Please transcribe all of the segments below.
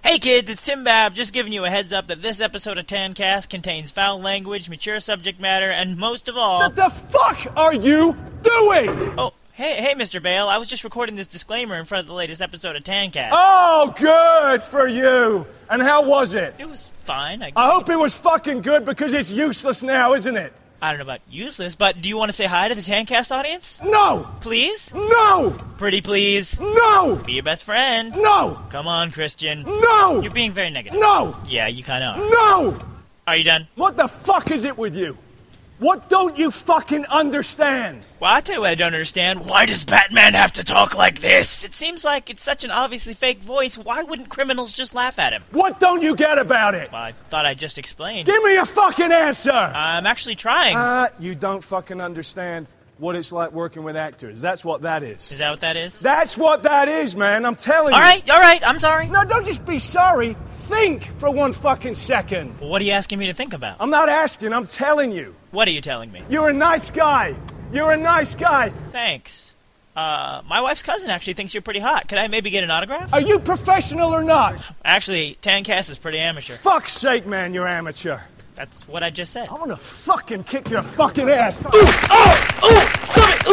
Hey kids, it's Tim Babb, just giving you a heads up that this episode of Tancast contains foul language, mature subject matter, and most of all... What the fuck are you doing? Oh, hey, Mr. Bale, I was just recording this disclaimer in front of the latest episode of Tancast. Oh, good for you. And how was it? It was fine. I hope it was fucking good because it's useless now, isn't it? I don't know about useless, but do you want to say hi to the Tancast audience? No! Please? No! Pretty please? No! Be your best friend? No! Come on, Christian. No! You're being very negative. No! Yeah, you kind of are. No! Are you done? What the fuck is it with you? What don't you fucking understand? Well, I'll tell you what I don't understand. Why does Batman have to talk like this? It seems like it's such an obviously fake voice. Why wouldn't criminals just laugh at him? What don't you get about it? Well, I thought I just explained. Give me a fucking answer! I'm actually trying. You don't fucking understand what it's like working with actors. That's what that is. Is that what that is? That's what that is, man. I'm telling you. All right, I'm sorry. No, don't just be sorry. Think for one fucking second. Well, what are you asking me to think about? I'm not asking, I'm telling you. What are you telling me? You're a nice guy. You're a nice guy. Thanks. My wife's cousin actually thinks you're pretty hot. Could I maybe get an autograph? Are you professional or not? Actually, Tancast is pretty amateur. Fuck's sake, man, you're amateur. That's what I just said. I'm gonna fucking kick your fucking ass. Stop it!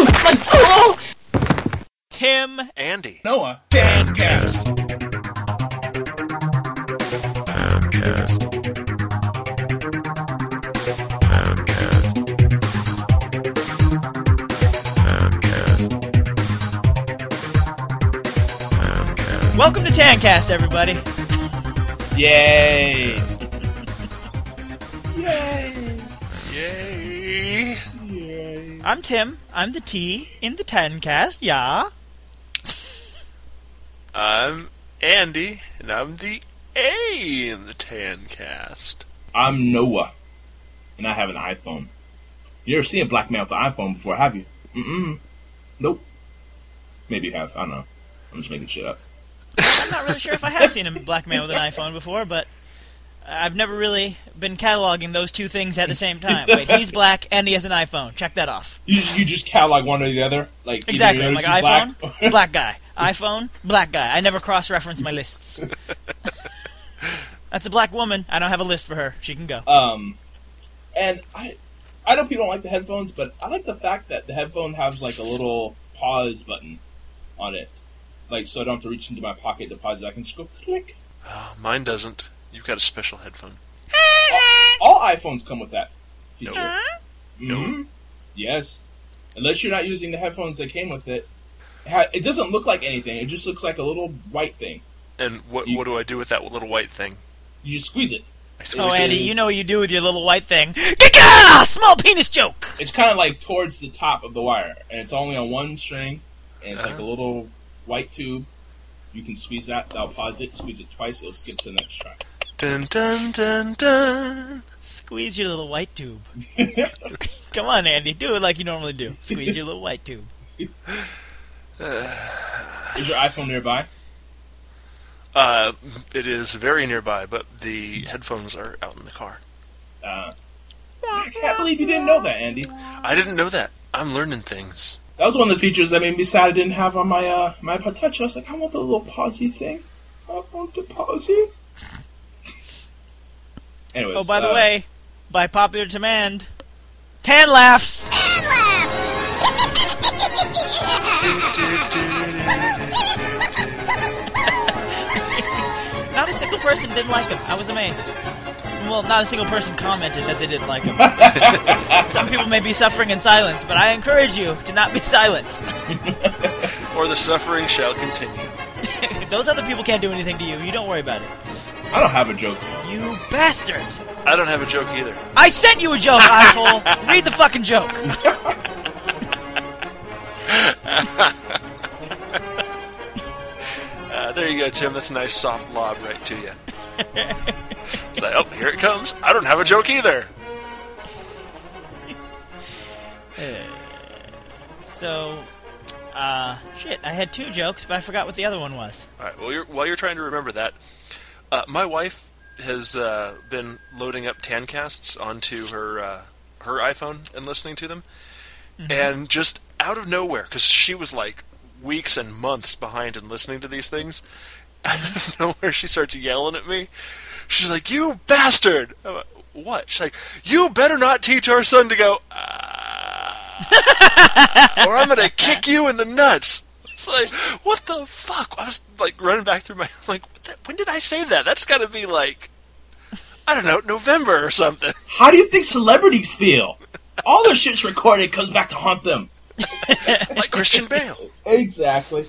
Tim. Andy. Noah. Tancast. Welcome to Tancast, everybody. Yay! Yay. I'm Tim. I'm the T in the Tancast, yeah. I'm Andy, and I'm the A in the Tancast. I'm Noah, and I have an iPhone. You ever seen a black man with an iPhone before, have you? Nope. Maybe you have. I don't know. I'm just making shit up. I'm not really sure if I have seen a black man with an iPhone before, but I've never really been cataloging those two things at the same time. Wait, he's black and he has an iPhone. Check that off. You just catalog one or the other? Like Exactly. either Like yours is iPhone, black. black guy. iPhone, black guy. I never cross-reference my lists. That's a black woman. I don't have a list for her. She can go. And I know people don't like the headphones, but I like the fact that the headphone has like a little pause button on it. Like, so I don't have to reach into my pocket to pause it. I can just go click. Oh, mine doesn't. You've got a special headphone. All iPhones come with that feature. No. Mhm. Yes. Unless you're not using the headphones that came with it. It doesn't look like anything. It just looks like a little white thing. And what do I do with that little white thing? You just squeeze it. I Oh, squeeze Andy, it. you know what you do with your little white thing. Gah! Small penis joke! It's kind of like towards the top of the wire, and it's only on one string, and it's like a little white tube. You can squeeze that. I'll pause it. Squeeze it twice. It'll skip to the next track. Dun dun dun dun. Squeeze your little white tube. Come on, Andy. Do it like you normally do. Squeeze your little white tube. Is your iPhone nearby? It is very nearby, but the headphones are out in the car. I can't believe you didn't know that, Andy. I didn't know that. I'm learning things. That was one of the features that made me sad I didn't have on my my iPod Touch. I was like, I want the little pausey thing. I want the pausey. Anyways. Oh, by the way, by popular demand, Tan laughs! Not a single person didn't like him. I was amazed. Well, not a single person commented that they didn't like him. Some people may be suffering in silence, but I encourage you to not be silent. Or the suffering shall continue. Those other people can't do anything to you. You don't worry about it. I don't have a joke. You bastard! I don't have a joke either. I sent you a joke, asshole! Read the fucking joke! There you go, Tim. That's a nice soft lob right to you. It's like, oh, here it comes. I don't have a joke either. Shit, I had two jokes, but I forgot what the other one was. All right, well, while you're trying to remember that, my wife has been loading up Tancasts onto her iPhone and listening to them. Mm-hmm. And just out of nowhere, because she was like weeks and months behind in listening to these things, out of nowhere, she starts yelling at me. She's like, "You bastard!" I'm like, "What?" She's like, "You better not teach our son to go, or I'm gonna kick you in the nuts." It's like, what the fuck? I was like running back through my like, when did I say that? That's got to be like, I don't know, November or something. How do you think celebrities feel? All the shit's recorded comes back to haunt them. Like Christian Bale. Exactly.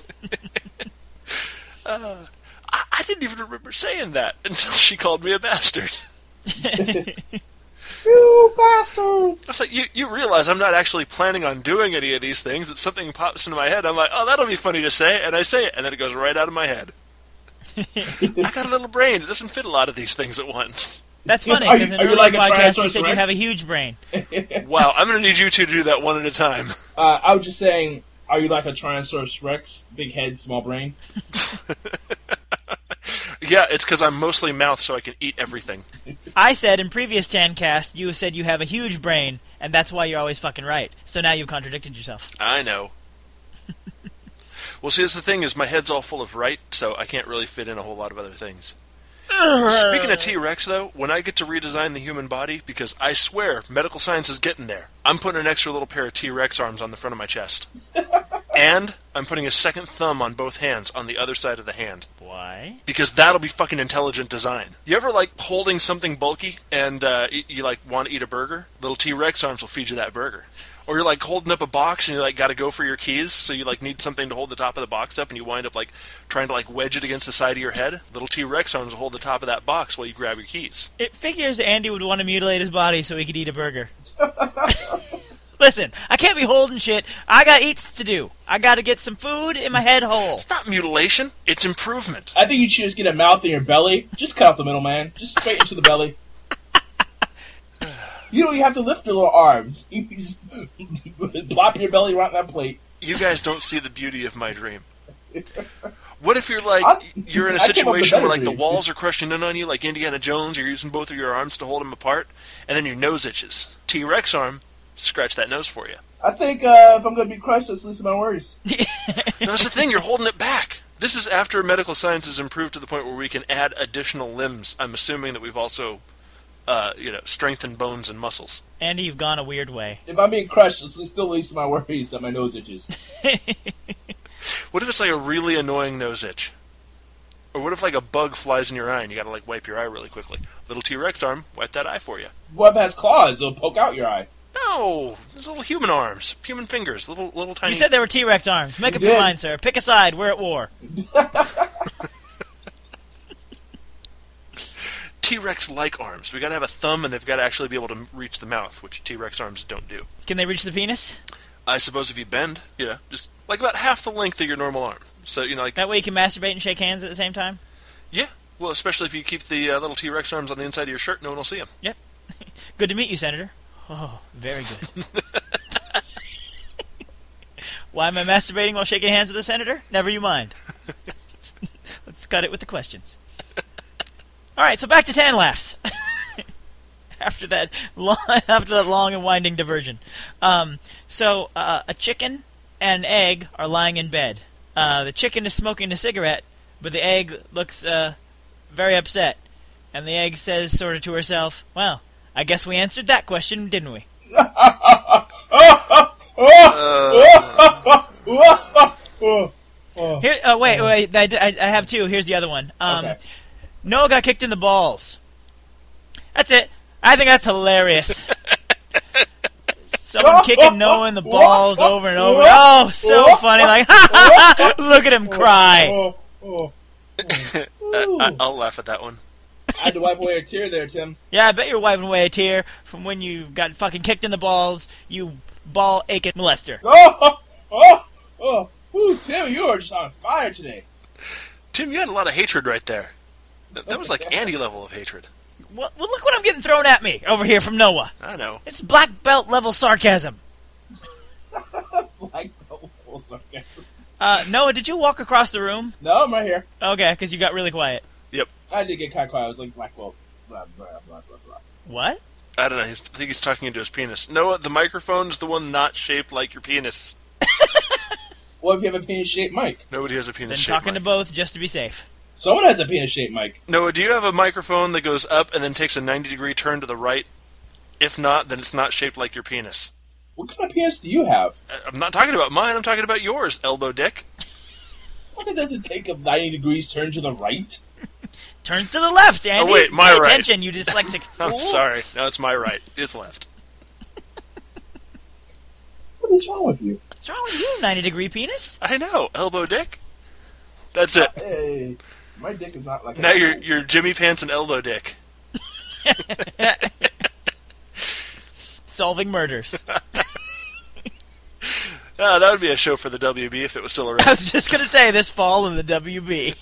I didn't even remember saying that until she called me a bastard. You bastard! I was like, you realize I'm not actually planning on doing any of these things. It's something pops into my head. I'm like, oh, that'll be funny to say, and I say it, and then it goes right out of my head. I got a little brain. It doesn't fit a lot of these things at once. That's funny, because in an earlier like a podcast you Tyrannosaurus said you Rex? have a huge brain. Wow, I'm going to need you two to do that one at a time. I was just saying, are you like a Tyrannosaurus Rex? Big head, small brain? Yeah, it's because I'm mostly mouth, so I can eat everything. I said in previous Tancast, you said you have a huge brain, and that's why you're always fucking right. So now you've contradicted yourself. I know. Well, see, that's the thing is my head's all full of right, so I can't really fit in a whole lot of other things. Speaking of T-Rex, though, when I get to redesign the human body, because I swear, medical science is getting there, I'm putting an extra little pair of T-Rex arms on the front of my chest. And I'm putting a second thumb on both hands on the other side of the hand. Why? Because that'll be fucking intelligent design. You ever, like, holding something bulky and you like, want to eat a burger? Little T-Rex arms will feed you that burger. Or you're, like, holding up a box and you, like, got to go for your keys, so you, like, need something to hold the top of the box up, and you wind up, like, trying to, like, wedge it against the side of your head. Little T-Rex arms will hold the top of that box while you grab your keys. It figures Andy would want to mutilate his body so he could eat a burger. Listen, I can't be holding shit. I got eats to do. I got to get some food in my head hole. It's not mutilation. It's improvement. I think you should just get a mouth in your belly. Just cut off the middle, man. Just straight into the belly. You don't even have to lift your little arms. You just plop your belly right on that plate. You guys don't see the beauty of my dream. What if you're like, you're in a I came up with situation where, better like, the dreams. walls are crushing in on you, like Indiana Jones, you're using both of your arms to hold them apart, and then your nose itches. T-Rex arm, scratch that nose for you. I think if I'm going to be crushed, that's the least of my worries. No, that's the thing, you're holding it back. This is after medical science has improved to the point where we can add additional limbs. I'm assuming that we've also, strengthened bones and muscles. Andy, you've gone a weird way. If I'm being crushed, it's still the least of my worries that my nose itches. What if it's like a really annoying nose itch? Or what if like a bug flies in your eye and you gotta like wipe your eye really quickly? Little T-Rex arm, wipe that eye for you. What if it has claws? It'll poke out your eye. No, there's little human arms, human fingers, little tiny. You said there were T-Rex arms. Make up You your did. mind, sir. Pick a side. We're at war. T-Rex-like arms. We gotta have a thumb, and they've gotta actually be able to reach the mouth, which T-Rex arms don't do. Can they reach the penis? I suppose if you bend, just like about half the length of your normal arm. So like That way you can masturbate and shake hands at the same time? yeah. Well, especially if you keep the little T-Rex arms on the inside of your shirt, no one will see them. Yep. Good to meet you, Senator. Oh, very good. Why am I masturbating while shaking hands with the Senator? Never you mind. Let's cut it with the questions. Alright, so back to Tan Laughs. After that long and winding diversion. So a chicken and an egg are lying in bed. The chicken is smoking a cigarette, but the egg looks very upset. And the egg says sort of to herself, well, I guess we answered that question, didn't we? Here, wait, I have two. Here's the other one. Okay. Noah got kicked in the balls. That's it. I think that's hilarious. Someone kicking Noah in the balls over and over. Oh, so funny. Like, look at him cry. I'll laugh at that one. I had to wipe away a tear there, Tim. Yeah, I bet you're wiping away a tear from when you got fucking kicked in the balls, you ball-aching molester. Ooh, Tim, you are just on fire today. Tim, you had a lot of hatred right there. That was like Andy level of hatred. Well, look what I'm getting thrown at me over here from Noah. I know. It's black belt level sarcasm. Like, oh, sorry. Noah, did you walk across the room? No, I'm right here. Okay, because you got really quiet. Yep. I did get kind of quiet. I was like, black belt, blah, blah, blah, blah, blah. What? I don't know. I think he's talking into his penis. Noah, the microphone's the one not shaped like your penis. What if you have a penis-shaped mic? Nobody has a Been penis shaped talking to mic. both just to be safe. Someone has a penis-shaped mic. Noah, do you have a microphone that goes up and then takes a 90-degree turn to the right? If not, then it's not shaped like your penis. What kind of penis do you have? I'm not talking about mine, I'm talking about yours, elbow dick. What does it take a 90 degrees turn to the right? Turns to the left, Andy. Oh, wait, my Pay right. attention, you dyslexic fool. I'm sorry. No, it's my right. It's left. What is wrong with you? What's wrong with you, 90-degree penis? I know, elbow dick. That's it. Hey, my dick is not like Now you're Jimmy Pants and elbow dick. Solving murders. That would be a show for the WB if it was still I around. was just going to say, this fall in the WB.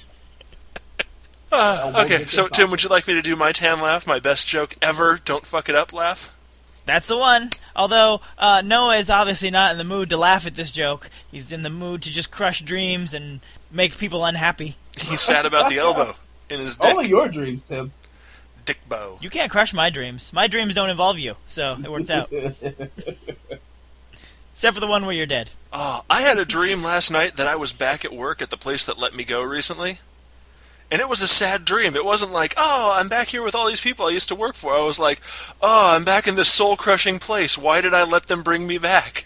Okay, so Tim, would you like me to do my tan laugh, my best joke ever, don't fuck it up laugh? That's the one. Although, Noah is obviously not in the mood to laugh at this joke. He's in the mood to just crush dreams and make people unhappy. He's sad about the elbow in his dick. Only your dreams, Tim. Dick bow. You can't crush my dreams. My dreams don't involve you, so it works out. Except for the one where you're dead. Oh, I had a dream last night that I was back at work at the place that let me go recently. And it was a sad dream. It wasn't like, oh, I'm back here with all these people I used to work for. I was like, oh, I'm back in this soul-crushing place. Why did I let them bring me back?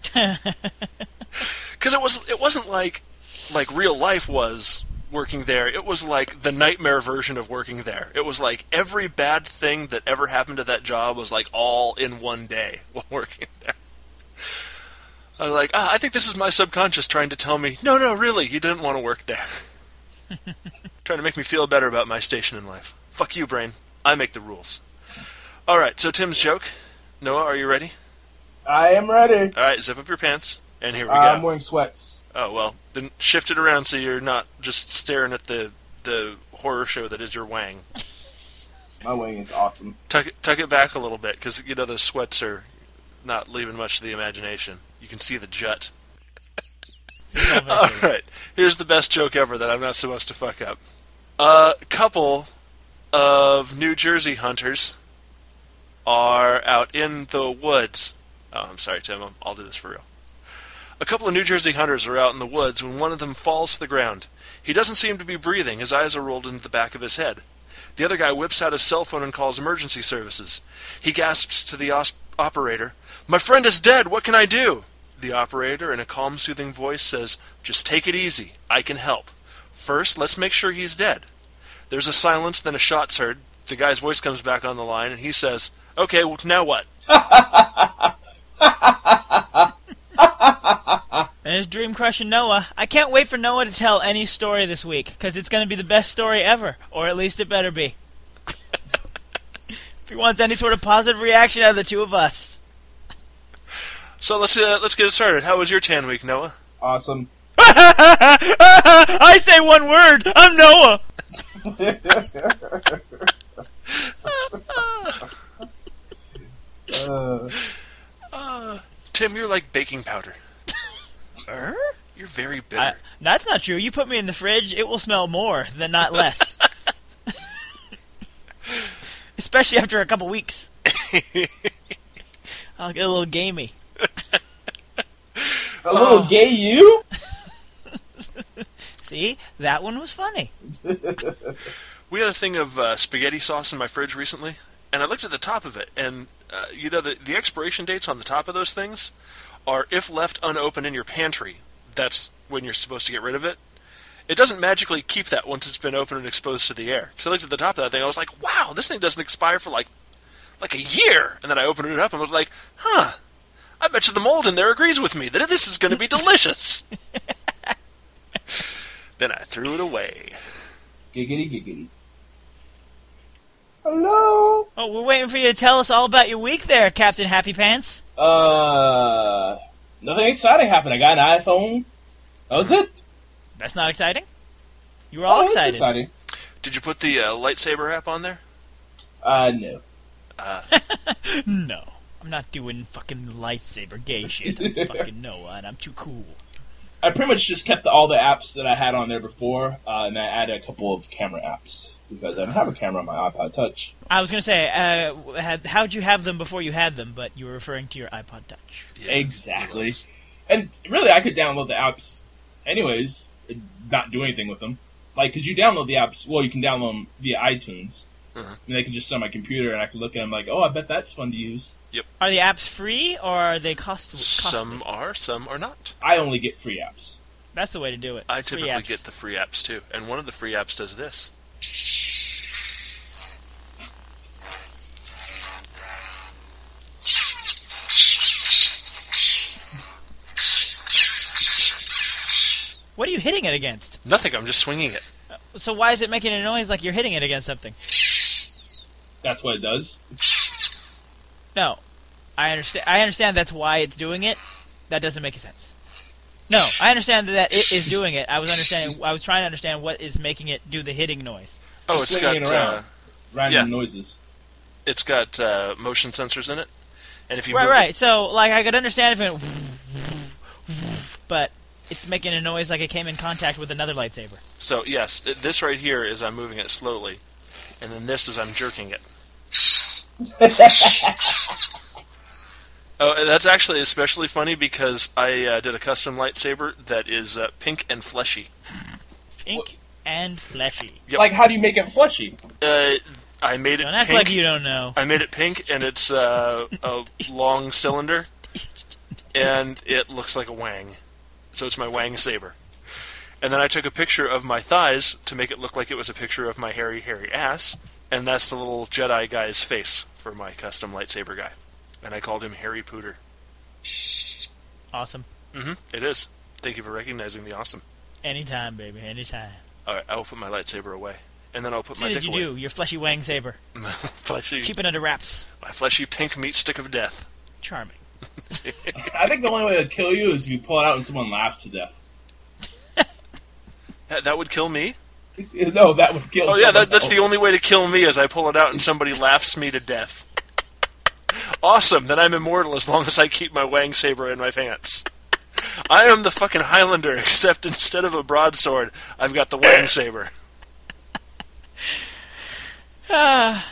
Because it wasn't like real life was working there. It was like the nightmare version of working there. It was like every bad thing that ever happened to that job was like all in one day while working there. I was like, I think this is my subconscious trying to tell me, no, really, you didn't want to work there. Trying to make me feel better about my station in life. Fuck you, brain. I make the rules. Alright, so Tim's joke. Noah, are you ready? I am ready. Alright, zip up your pants, and here we go. I'm wearing sweats. Oh, well, then shift it around so you're not just staring at the horror show that is your wang. My wing is awesome. Tuck it back a little bit, because, those sweats are not leaving much to the imagination. You can see the jut. Alright, here's the best joke ever that I'm not supposed to fuck up. A couple of New Jersey hunters are out in the woods. Oh, I'm sorry, Tim, I'll do this for real. A couple of New Jersey hunters are out in the woods when one of them falls to the ground. He doesn't seem to be breathing, his eyes are rolled into the back of his head. The other guy whips out his cell phone and calls emergency services. He gasps to the operator, "My friend is dead, what can I do?" The operator, in a calm, soothing voice, says, "Just take it easy. I can help. First, let's make sure he's dead." There's a silence, then a shot's heard. The guy's voice comes back on the line, and he says, "Okay, well, now what?" There's dream crushing Noah. I can't wait for Noah to tell any story this week, because it's going to be the best story ever, or at least it better be. If he wants any sort of positive reaction out of the two of us. So let's get it started. How was your tan week, Noah? Awesome. I say one word. I'm Noah. Tim, you're like baking powder. You're very bitter. That's not true. You put me in the fridge, it will smell more than not less. Especially after a couple weeks. I'll get a little gamey. A little gay you? See? That one was funny. We had a thing of spaghetti sauce in my fridge recently, and I looked at the top of it, and the expiration dates on the top of those things are if left unopened in your pantry. That's when you're supposed to get rid of it. It doesn't magically keep that once it's been opened and exposed to the air. So I looked at the top of that thing, I was like, wow, this thing doesn't expire for like a year. And then I opened it up and was like, huh, I bet you the mold in there agrees with me that this is going to be delicious. Then I threw it away. Giggity, giggity. Hello? Oh, we're waiting for you to tell us all about your week there, Captain Happy Pants. Nothing exciting happened. I got an iPhone. That was it. That's not exciting? You were all excited. It's exciting. Did you put the lightsaber app on there? No. No. I'm not doing fucking lightsaber gay shit. I'm fucking Noah, and I'm too cool. I pretty much just kept all the apps that I had on there before, and I added a couple of camera apps, because I don't have a camera on my iPod Touch. I was going to say, how'd you have them before you had them, but you were referring to your iPod Touch. Yeah, exactly. And really, I could download the apps anyways, and not do anything with them. like, because you download the apps. Well, you can download them via iTunes. Uh-huh. And they can just send my computer, and I can look at them like, oh, I bet that's fun to use. Are the apps free or are they costly? Some are, some are not. I only get free apps. That's the way to do it. I Free typically apps. get the free apps too, and one of the free apps does this. What are you hitting it against? Nothing, I'm just swinging it. So why is it making a noise like you're hitting it against something? That's what it does. No, I understand. I understand that's why it's doing it. That doesn't make sense. No, I understand that it is doing it. I was trying to understand what is making it do the hitting noise. Oh, Just it's swinging got it around. Random yeah. noises. It's got motion sensors in it, and if you Right, move right. So, like, I could understand if it, but it's making a noise like it came in contact with another lightsaber. So yes, this right here is I'm moving it slowly, and then this is I'm jerking it. Oh, that's actually especially funny because I did a custom lightsaber that is pink and fleshy. Pink and fleshy. Yep. Like, how do you make it fleshy? I made it Don't act pink. like you don't know. I made it pink, and it's a long cylinder, and it looks like a wang. So it's my wang saber. And then I took a picture of my thighs to make it look like it was a picture of my hairy, hairy ass, and that's the little Jedi guy's face for my custom lightsaber guy. And I called him Harry Pooter. Awesome. It is. Thank you for recognizing the awesome. Anytime, baby. Anytime. All right, I will put my lightsaber away, and then I'll put See my what dick did you away. do? Your fleshy wang saber. Fleshy, Keep it under wraps. my fleshy pink meat stick of death. Charming. I think the only way to kill you is if you pull it out and someone laughs to death. That would kill me? No, that would kill Oh yeah, someone that's else. the only way to kill me is I pull it out and somebody laughs me to death. Awesome, then I'm immortal as long as I keep my wang saber in my pants. I am the fucking Highlander, except instead of a broadsword, I've got the wang saber. That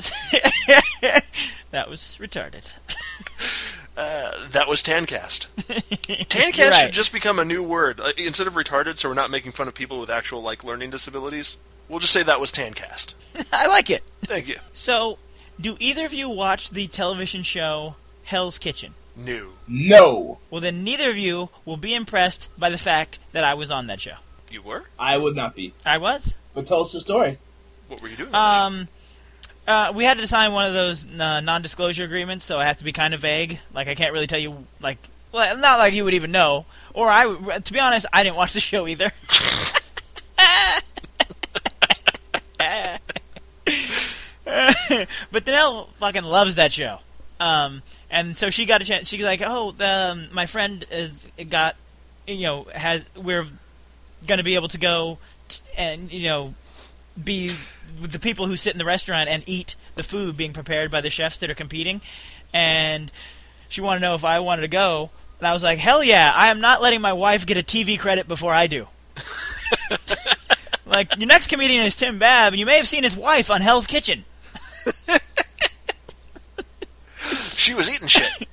was retarded. That was Tancast. Tancast You're right. should just become a new word. Instead of retarded, so we're not making fun of people with actual learning disabilities, we'll just say that was Tancast. I like it. Thank you. So, do either of you watch the television show Hell's Kitchen? New. No, Well, then neither of you will be impressed by the fact that I was on that show. You were? I would not be. I was. But tell us the story. What were you doing? on We had to sign one of those non-disclosure agreements, so I have to be kind of vague. Like, I can't really tell you, well, not like you would even know. Or to be honest, I didn't watch the show either. But Danelle fucking loves that show. And so she got a chance. She's like, "Oh, my friend we're gonna be able to go and be with the people who sit in the restaurant and eat the food being prepared by the chefs that are competing." And she wanted to know if I wanted to go. And I was like, "Hell yeah! I am not letting my wife get a TV credit before I do." Like, your next comedian is Tim Babb, and you may have seen his wife on Hell's Kitchen. She was eating shit.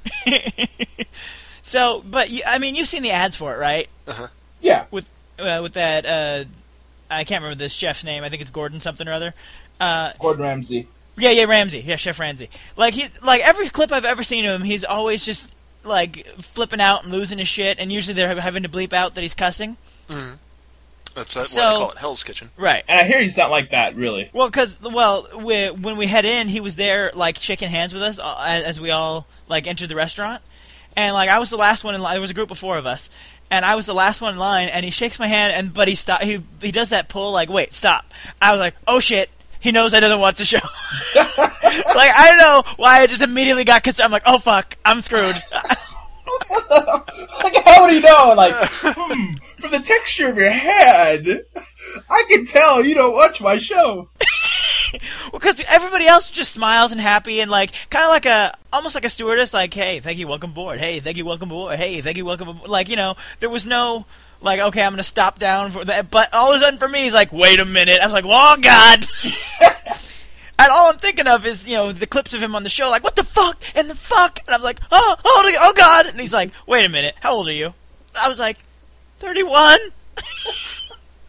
So, but I mean, you've seen the ads for it, right? Yeah. With that, I can't remember this chef's name. I think it's Gordon something or other. Gordon Ramsay. Yeah, Ramsay. Yeah, Chef Ramsay. Like every clip I've ever seen of him, he's always just like flipping out and losing his shit, and usually they're having to bleep out that he's cussing. That's why So- they call it Hell's Kitchen. Right. And I hear he's not like that, really. Well, when we head in, he was there, like, shaking hands with us as we all, like, entered the restaurant. And, like, I was the last one in line. There was a group of 4 of us. And I was the last one in line, and he shakes my hand, but he does that pull, like, wait, stop. I was like, oh, shit. He knows I doesn't watch the show. Like, I don't know why I just immediately got concerned. I'm like, oh, fuck. I'm screwed. Like, how would he know? Like, from the texture of your head, I can tell you don't watch my show. Because everybody else just smiles and happy and like kind of like almost like a stewardess, like, hey, thank you, welcome aboard. Hey, thank you, welcome aboard. Hey, thank you, welcome aboard. Like, there was no like, okay, I'm gonna stop down for that. But all of a sudden for me, he's like, wait a minute. I was like, oh god. And all I'm thinking of is, the clips of him on the show, like, what the fuck? And the fuck? And I'm like, oh god. And he's like, wait a minute, how old are you? I was like, 31.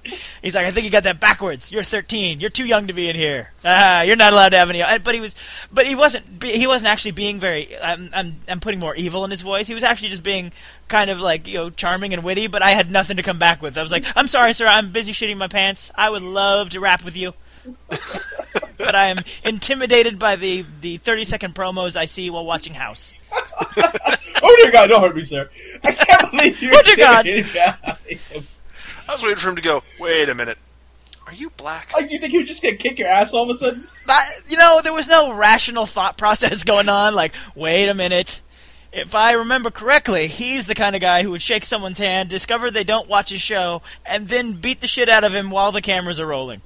He's like, I think you got that backwards. You're 13. You're too young to be in here. You're not allowed to have any. But he wasn't actually being very. I'm putting more evil in his voice. He was actually just being kind of like, charming and witty. But I had nothing to come back with. I was like, I'm sorry, sir. I'm busy shitting my pants. I would love to rap with you, but I am intimidated by the 30-second promos I see while watching House. Oh dear God, don't hurt me, sir. I can't believe you're intimidated by him. I was waiting for him to go, wait a minute. Are you black? Like, you think he was just going to kick your ass all of a sudden? There was no rational thought process going on. Like, wait a minute. If I remember correctly, he's the kind of guy who would shake someone's hand, discover they don't watch his show, and then beat the shit out of him while the cameras are rolling.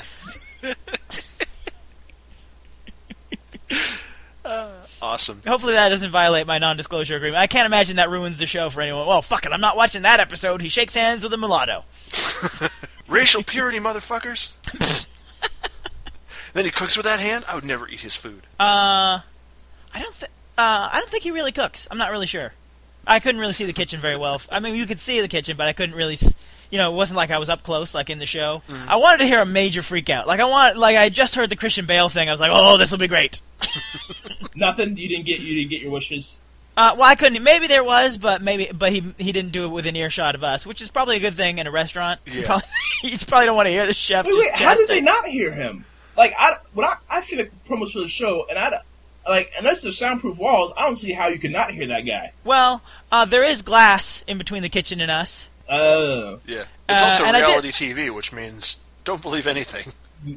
Awesome. Hopefully that doesn't violate my non-disclosure agreement. I can't imagine that ruins the show for anyone. Well, fuck it, I'm not watching that episode. He shakes hands with a mulatto. Racial purity, motherfuckers. Then he cooks with that hand? I would never eat his food. I don't think he really cooks. I'm not really sure. I couldn't really see the kitchen very well. I mean, you could see the kitchen, but I couldn't really... it wasn't like I was up close, like in the show. Mm-hmm. I wanted to hear a major freak out. I just heard the Christian Bale thing. I was like, oh, this will be great. Nothing? You didn't get your wishes? Well, I couldn't. Maybe there was, but he didn't do it within earshot of us, which is probably a good thing in a restaurant. Yeah. You probably don't want to hear the chef. Wait, how did they not hear him? Like, I feel like promos for the show, and unless there's soundproof walls, I don't see how you could not hear that guy. Well, there is glass in between the kitchen and us. Oh. Yeah. It's also reality TV, which means don't believe anything.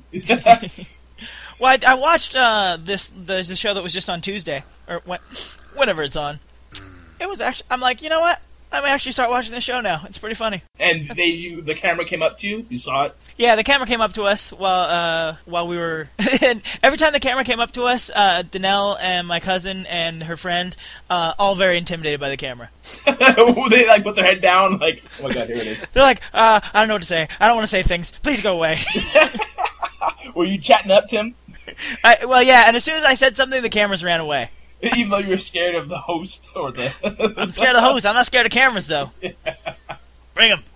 Well, I watched the show that was just on Tuesday, or whenever it's on. It was actually... I'm like, you know what? I may actually start watching the show now. It's pretty funny. And the camera came up to you? You saw it? Yeah, the camera came up to us while we were... and every time the camera came up to us, Danelle and my cousin and her friend, all very intimidated by the camera. They, put their head down, like, oh my God, here it is. They're like, I don't know what to say. I don't want to say things. Please go away. Were you chatting up, Tim? Well, yeah, and as soon as I said something, the cameras ran away. Even though you were scared of the host or the... I'm scared of the host. I'm not scared of cameras, though. Bring them.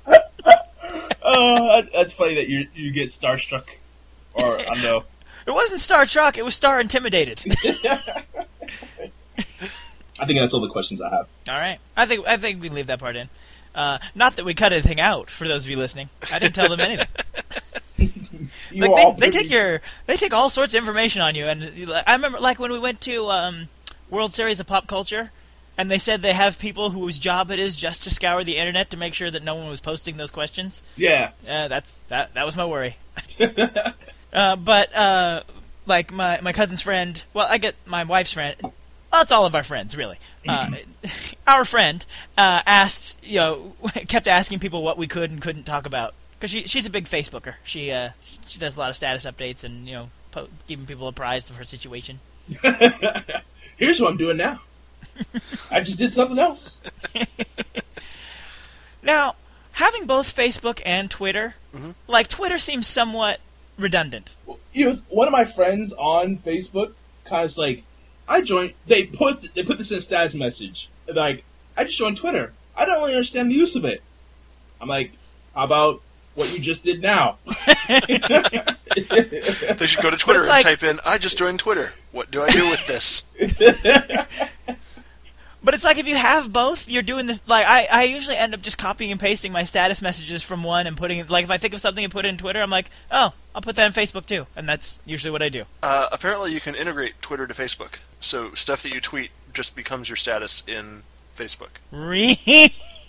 Oh, that's funny that you get starstruck. Or, I don't know. It wasn't Star Truck. It was Star Intimidated. I think that's all the questions I have. All right. I think we leave that part in. Not that we cut anything out, for those of you listening. I didn't tell them anything. They take all sorts of information on you, and I remember when we went to World Series of Pop Culture, and they said they have people whose job it is just to scour the internet to make sure that no one was posting those questions. Yeah, that was my worry. But my cousin's friend, well, I get my wife's friend. Well, it's all of our friends, really. Our friend kept asking people what we could and couldn't talk about. Because she's a big Facebooker. She does a lot of status updates and, keeping people apprised of her situation. Here's what I'm doing now. I just did something else. Now, having both Facebook and Twitter, Twitter seems somewhat redundant. One of my friends on Facebook kind of like, I joined. They put this in a status message. Like, I just joined Twitter. I don't really understand the use of it. I'm like, how about what you just did now? They should go to Twitter and type in, I just joined Twitter. What do I do with this? But it's like if you have both, you're doing this... I usually end up just copying and pasting my status messages from one and putting it... if I think of something and put it in Twitter, I'm like, oh, I'll put that in Facebook too. And that's usually what I do. Apparently you can integrate Twitter to Facebook. So stuff that you tweet just becomes your status in Facebook. Really?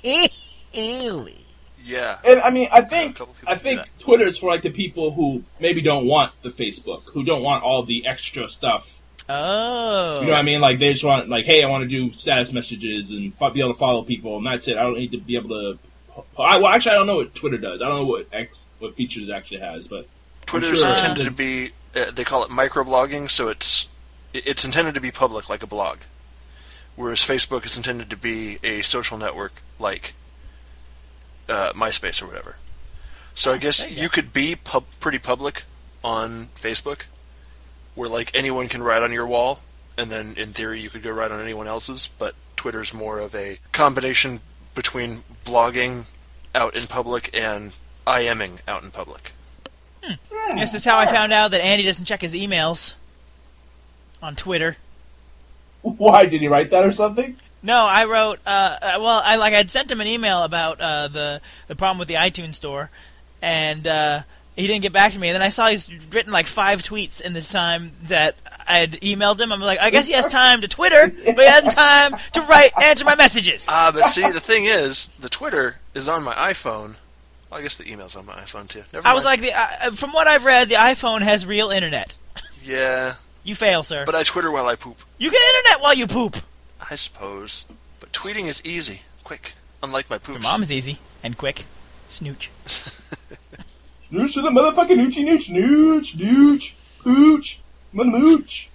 Yeah. And I think Twitter is for the people who maybe don't want the Facebook, who don't want all the extra stuff. Oh. You know what I mean? They just want, hey, I want to do status messages and be able to follow people, and that's it. I don't need to be able to... actually, I don't know what Twitter does. I don't know what features it actually has, but... Twitter's intended to be... they call it microblogging, so it's intended to be public, like a blog. Whereas Facebook is intended to be a social network, like MySpace or whatever. So I guess you could be pretty public on Facebook, where anyone can write on your wall, and then in theory you could go write on anyone else's, but Twitter's more of a combination between blogging out in public and IMing out in public. Yes, that's how I found out that Andy doesn't check his emails on Twitter. Why did he write that or something? No, I wrote. I'd sent him an email about the problem with the iTunes store, and he didn't get back to me. And then I saw he's written like 5 tweets in this time that I'd emailed him. I'm like, I guess he has time to Twitter, but he hasn't time to answer my messages. But see, the thing is, the Twitter is on my iPhone. Well, I guess the email's on my iPhone too. Never I mind. was like, from what I've read, the iPhone has real internet. Yeah. You fail, sir. But I Twitter while I poop. You get internet while you poop. I suppose. But tweeting is easy, quick, unlike my poops. Your mom's easy and quick. Snooch. Snooch to the motherfucking noochie nooch, nooch, nooch, pooch, mooch.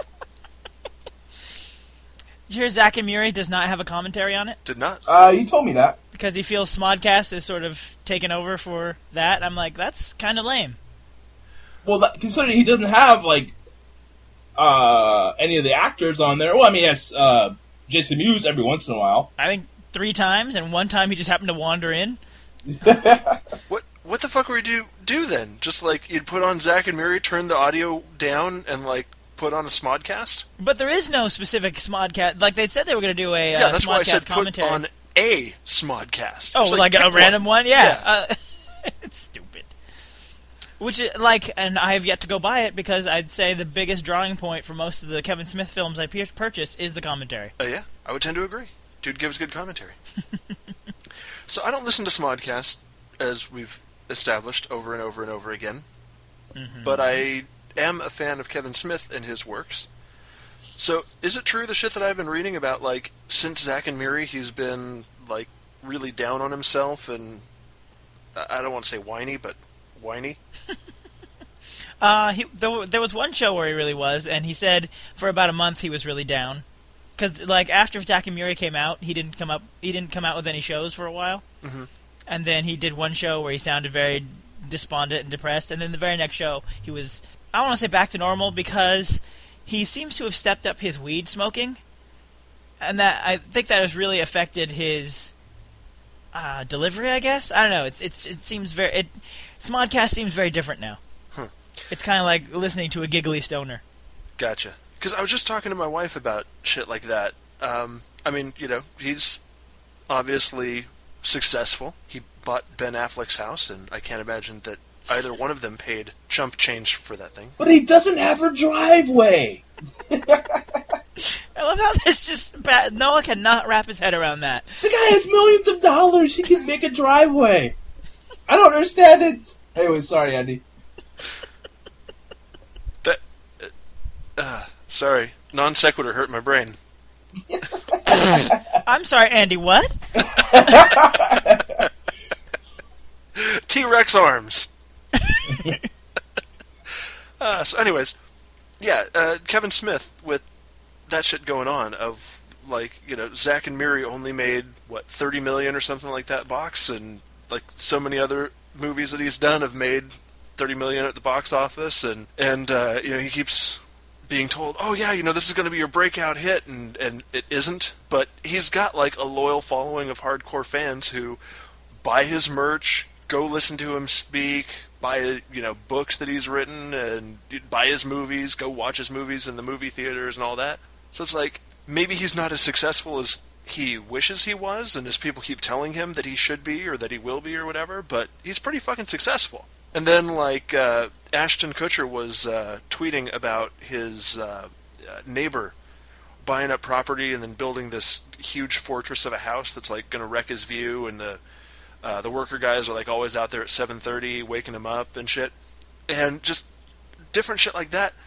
Did you hear Zach and Muri does not have a commentary on it? Did not. You told me that. Because he feels Smodcast is sort of taken over for that. I'm like, that's kind of lame. Well, considering he doesn't have, like, any of the actors on there. Well, I mean, yes, Jason Mewes every once in a while. I think 3 times, and one time he just happened to wander in. What the fuck would you do then? Just, like, you'd put on Zach and Muri, turn the audio down, and, like, put on a Smodcast? But there is no specific Smodcast. Like, they said they were going to do a Yeah, that's Smodcast why I said commentary. put on a Smodcast. Oh, Just, like a pick random one? Yeah. Yeah. It's stupid. Which, and I have yet to go buy it because I'd say the biggest drawing point for most of the Kevin Smith films I purchase is the commentary. Yeah, I would tend to agree. Dude gives good commentary. So I don't listen to Smodcast, as we've established over and over and over again. Mm-hmm. But I am a fan of Kevin Smith and his works. So is it true, the shit that I've been reading about, like, since Zach and Muri, he's been, like, really down on himself and, I don't want to say whiny, but whiny? There was one show where he really was, and he said for about a month he was really down. Because, like, after Zach and Muri came out, he didn't come out with any shows for a while. Mm-hmm. And then he did one show where he sounded very despondent and depressed, and then the very next show he was, I don't want to say back to normal, because he seems to have stepped up his weed smoking, and that I think that has really affected his delivery, I guess. I don't know. It seems Smodcast seems very different now. It's kind of like listening to a giggly stoner. Gotcha. Because I was just talking to my wife about shit like that. I mean, you know, he's obviously successful. He bought Ben Affleck's house, and I can't imagine that either one of them paid chump change for that thing. But he doesn't have a driveway. I love how this just... Noah cannot wrap his head around that. The guy has millions of dollars. He can make a driveway. I don't understand it. Anyway, sorry, Andy. Sorry. Non sequitur hurt my brain. I'm sorry, Andy, what? T-Rex arms. So anyways, yeah, Kevin Smith, with that shit going on of, like, you know, Zach and Muri only made, what, 30 million or something like that box, and, like, so many other movies that he's done have made 30 million at the box office, and you know, he keeps being told, oh yeah, you know, this is going to be your breakout hit, and it isn't, but he's got, like, a loyal following of hardcore fans who buy his merch, go listen to him speak, buy, you know, books that he's written, and buy his movies, go watch his movies in the movie theaters and all that. So it's like, maybe he's not as successful as he wishes he was, and as people keep telling him that he should be, or that he will be, or whatever, but he's pretty fucking successful. And then, like, Ashton Kutcher was tweeting about his neighbor buying up property and then building this huge fortress of a house that's, like, going to wreck his view, and the worker guys are, like, always out there at 7:30 waking him up and shit. And just different shit like that.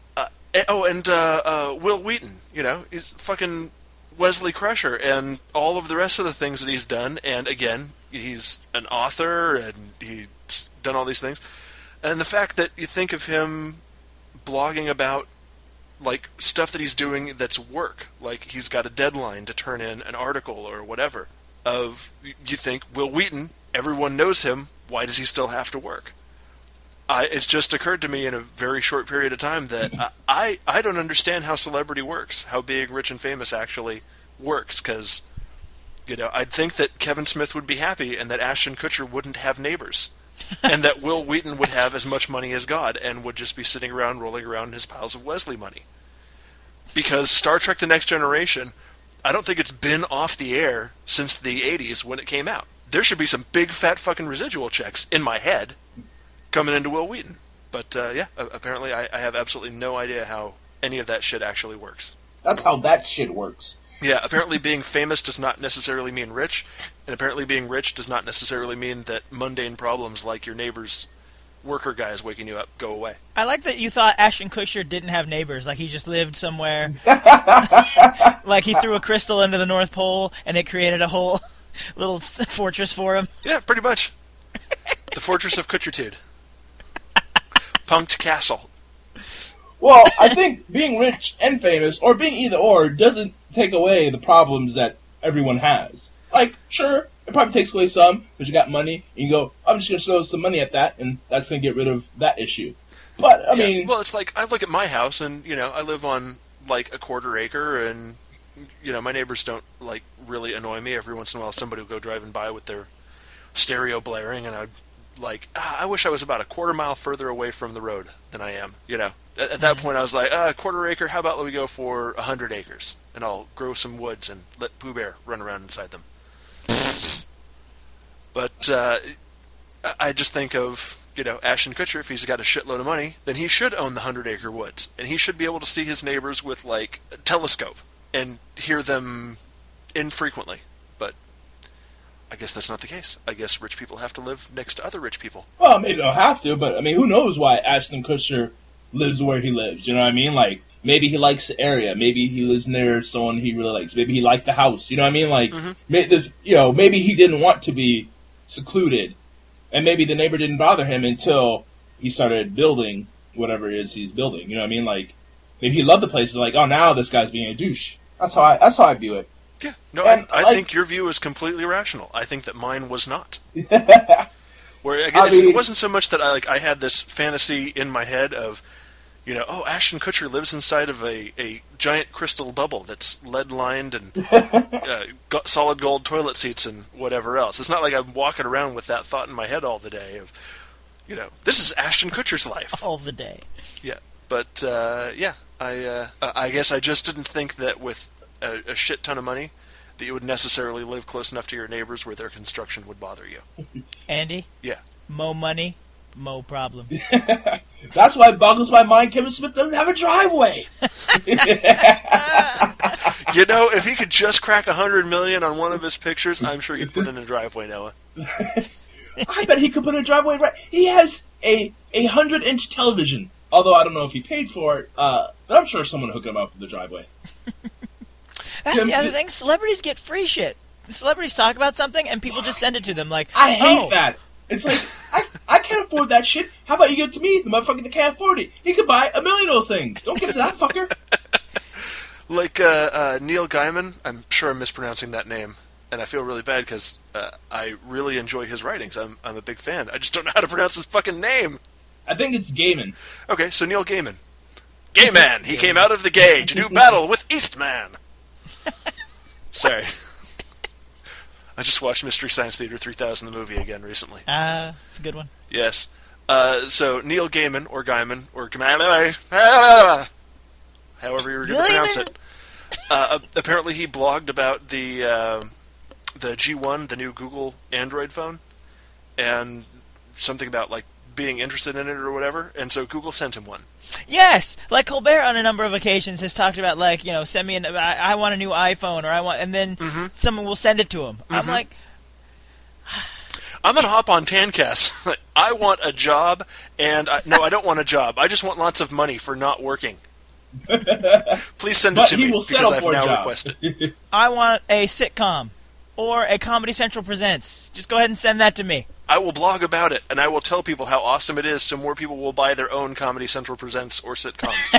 Will Wheaton, you know, he's fucking Wesley Crusher, and all of the rest of the things that he's done, and again, he's an author, and he's done all these things. And the fact that you think of him blogging about, like, stuff that he's doing that's work, like he's got a deadline to turn in an article or whatever, you think, Will Wheaton, everyone knows him, why does he still have to work? It's just occurred to me in a very short period of time that I don't understand how celebrity works, how being rich and famous actually works, because You know, I'd think that Kevin Smith would be happy and that Ashton Kutcher wouldn't have neighbors. And that Will Wheaton would have as much money as God and would just be sitting around rolling around in his piles of Wesley money. Because Star Trek The Next Generation, I don't think it's been off the air since the 80s when it came out. There should be some big fat fucking residual checks in my head coming into Will Wheaton. But yeah, apparently I have absolutely no idea how any of that shit actually works. That's how that shit works. Yeah, apparently being famous does not necessarily mean rich, and apparently being rich does not necessarily mean that mundane problems like your neighbor's worker guys waking you up go away. I like that you thought Ashton Kutcher didn't have neighbors, like he just lived somewhere. Like he threw a crystal into the North Pole and it created a whole little fortress for him. Yeah, pretty much. The Fortress of Kutchertude. Punked Castle. Well, I think being rich and famous, or being either or, doesn't take away the problems that everyone has. Like, sure, it probably takes away some, because you got money, and you go, I'm just going to throw some money at that, and that's going to get rid of that issue. But, I mean... Well, it's like, I look at my house, and, you know, I live on, like, a quarter acre, and, you know, my neighbors don't, like, really annoy me. Every once in a while, somebody will go driving by with their stereo blaring, and I'd, like, I wish I was about a quarter mile further away from the road than I am, you know. At that point, I was like, a quarter acre, how about let we go for 100 acres? And I'll grow some woods and let Pooh Bear run around inside them. But I just think of, you know, Ashton Kutcher, if he's got a shitload of money, then he should own the 100-acre woods. And he should be able to see his neighbors with, like, a telescope and hear them infrequently. But I guess that's not the case. I guess rich people have to live next to other rich people. Well, maybe they'll have to, but, I mean, who knows why Ashton Kutcher lives where he lives, you know what I mean? Like, maybe he likes the area. Maybe he lives near someone he really likes. Maybe he liked the house, you know what I mean? Like, maybe he didn't want to be secluded, and maybe the neighbor didn't bother him until he started building whatever it is he's building, you know what I mean? Like, maybe he loved the place, like, oh, now this guy's being a douche. That's how I view it. Yeah, no, I think your view is completely rational. I think that mine was not. Where, again, it wasn't so much that I had this fantasy in my head of, you know, oh, Ashton Kutcher lives inside of a giant crystal bubble that's lead-lined and solid gold toilet seats and whatever else. It's not like I'm walking around with that thought in my head all the day of, you know, this is Ashton Kutcher's life. All the day. Yeah, but, yeah, I guess I just didn't think that with a shit ton of money that you would necessarily live close enough to your neighbors where their construction would bother you. Andy? Yeah. Mo money, mo problem. That's why it boggles my mind Kevin Smith doesn't have a driveway. You know, if he could just crack $100 million on one of his pictures, I'm sure he'd put in a driveway, Noah. I bet he could put in a driveway. Right? He has a 100-inch television, although I don't know if he paid for it, but I'm sure someone will hook him up with the driveway. That's the other thing. Celebrities get free shit. Celebrities talk about something, and people just send it to them. Like, I hate that. It's like, I can't afford that shit. How about you give it to me, the motherfucker that can't afford it? He could buy 1 million of those things. Don't give it to that fucker. Like Neil Gaiman, I'm sure I'm mispronouncing that name, and I feel really bad because I really enjoy his writings. I'm a big fan. I just don't know how to pronounce his fucking name. I think it's Gaiman. Okay, so Neil Gaiman. Gayman! He came out of the gay to do battle with Eastman! Sorry. I just watched Mystery Science Theater 3000, the movie, again recently. It's a good one. Yes. So Neil Gaiman, or Gaiman, or however you were going to pronounce it. Apparently he blogged about the G1, the new Google Android phone, and something about, like, being interested in it or whatever, and so Google sent him one. Yes! Like Colbert on a number of occasions has talked about, like, you know, send me I want a new iPhone, or I want, and then someone will send it to him. I'm like... I'm going to hop on Tancast. I want a job, and... No, I don't want a job. I just want lots of money for not working. Please send it to me, because I've now requested. I want a sitcom, or a Comedy Central Presents. Just go ahead and send that to me. I will blog about it, and I will tell people how awesome it is so more people will buy their own Comedy Central Presents or sitcoms.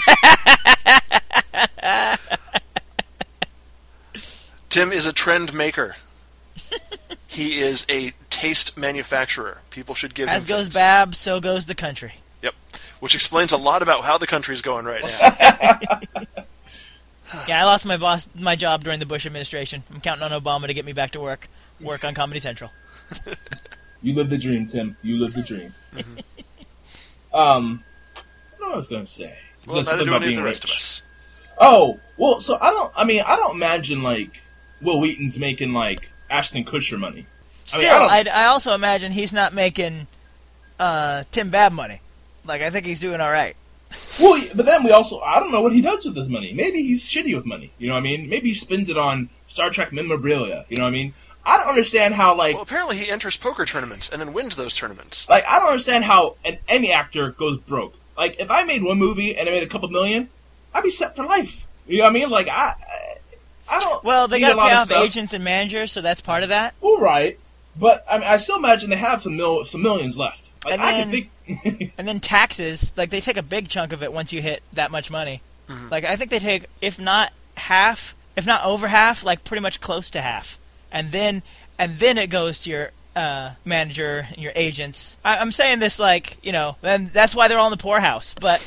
Tim is a trend maker. He is a taste manufacturer. People should give him As goes things. Bab, so goes the country. Yep. Which explains a lot about how the country's going right now. Yeah, I lost my job during the Bush administration. I'm counting on Obama to get me back to work on Comedy Central. You live the dream, Tim. You live the dream. I don't know what I was going to say. Well, neither do any of the rest of us. Oh, well, so I don't imagine, like, Will Wheaton's making, like, Ashton Kutcher money. Still, I also imagine he's not making Tim Babb money. Like, I think he's doing all right. Well, but then I don't know what he does with his money. Maybe he's shitty with money. You know what I mean? Maybe he spends it on Star Trek memorabilia. You know what I mean? I don't understand how, like... Well, apparently he enters poker tournaments and then wins those tournaments. Like, I don't understand how an Emmy actor goes broke. Like, if I made one movie and I made a couple million, I'd be set for life. You know what I mean? Like, I don't... Well, they got to pay off agents and managers, so that's part of that. Well, right. But, I mean, I still imagine they have some millions left. Like, and I can think... and then taxes, like, they take a big chunk of it once you hit that much money. Mm-hmm. Like, I think they take, if not half, if not over half, like, pretty much close to half. And then it goes to your manager, your agents. I'm saying this like, you know, then that's why they're all in the poorhouse. But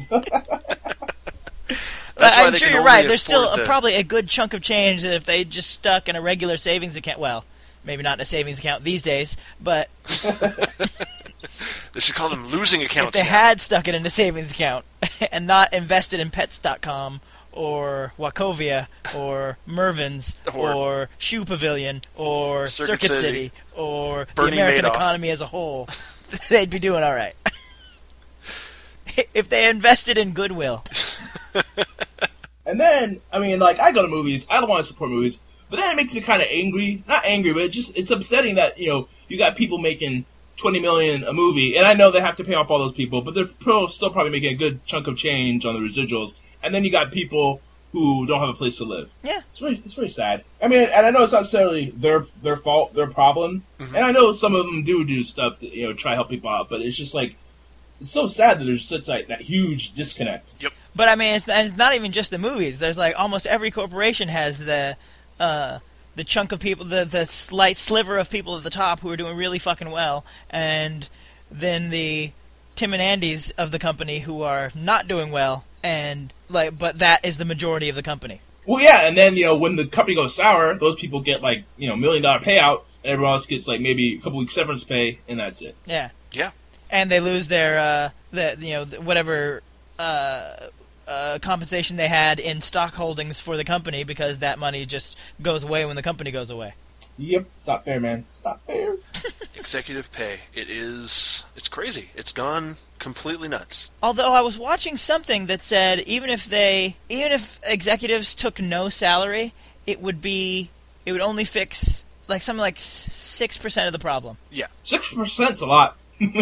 I'm sure you're right. There's still probably a good chunk of change that if they just stuck in a regular savings account, well, maybe not in a savings account these days, but they should call them losing accounts. If they had stuck it in a savings account and not invested in Pets.com or Wachovia, or Mervyn's, or Shoe Pavilion, or Circuit City, or Bernie the American Madoff. Economy as a whole, they'd be doing all right. If they invested in Goodwill. And then, I mean, like, I go to movies, I don't want to support movies, but then it makes me kind of angry. Not angry, but it's upsetting that, you know, you got people making $20 million a movie, and I know they have to pay off all those people, but they're still probably making a good chunk of change on the residuals. And then you got people who don't have a place to live. Yeah. It's very sad. I mean, and I know it's not necessarily their fault, their problem. Mm-hmm. And I know some of them do stuff to, you know, try to help people out. But it's just like, it's so sad that there's such like that huge disconnect. Yep. But I mean, it's not even just the movies. There's like almost every corporation has the chunk of people, the slight sliver of people at the top who are doing really fucking well, and then the Tim and Andy's of the company who are not doing well. And like, but that is the majority of the company. Well, yeah, and then, you know, when the company goes sour, those people get like, you know, $1 million payouts, and everyone else gets like maybe a couple weeks severance pay, and that's it. Yeah. Yeah. And they lose their whatever compensation they had in stock holdings for the company because that money just goes away when the company goes away. Yep, it's not fair, man. It's not fair. Executive pay. It's crazy. It's gone completely nuts. Although I was watching something that said even if executives took no salary, it would only fix like something like 6% of the problem. Yeah. 6%'s a lot.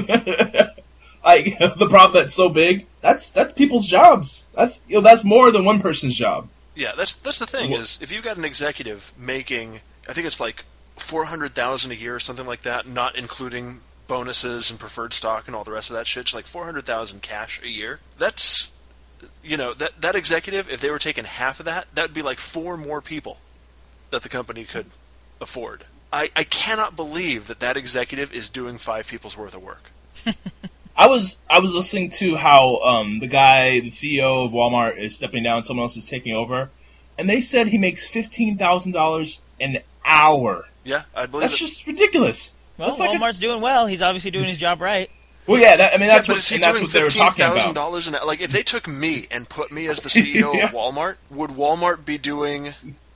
Like the problem that's so big, that's people's jobs. That's more than one person's job. Yeah, that's the thing is if you've got an executive making, I think it's like $400,000 a year or something like that, not including bonuses and preferred stock and all the rest of that shit. It's like $400,000 cash a year. That's, you know, that executive, if they were taking half of that, that'd be like 4 more people that the company could afford. I cannot believe that executive is doing 5 people's worth of work. I was listening to how the CEO of Walmart is stepping down, someone else is taking over, and they said he makes $15,000 an hour. Yeah, I believe that's just ridiculous. Well, that's like Walmart's doing well. He's obviously doing his job right. Well, yeah, that's but what, is he that's doing what they were talking about. $15,000 an hour? Like, if they took me and put me as the CEO Yeah. of Walmart, would Walmart be doing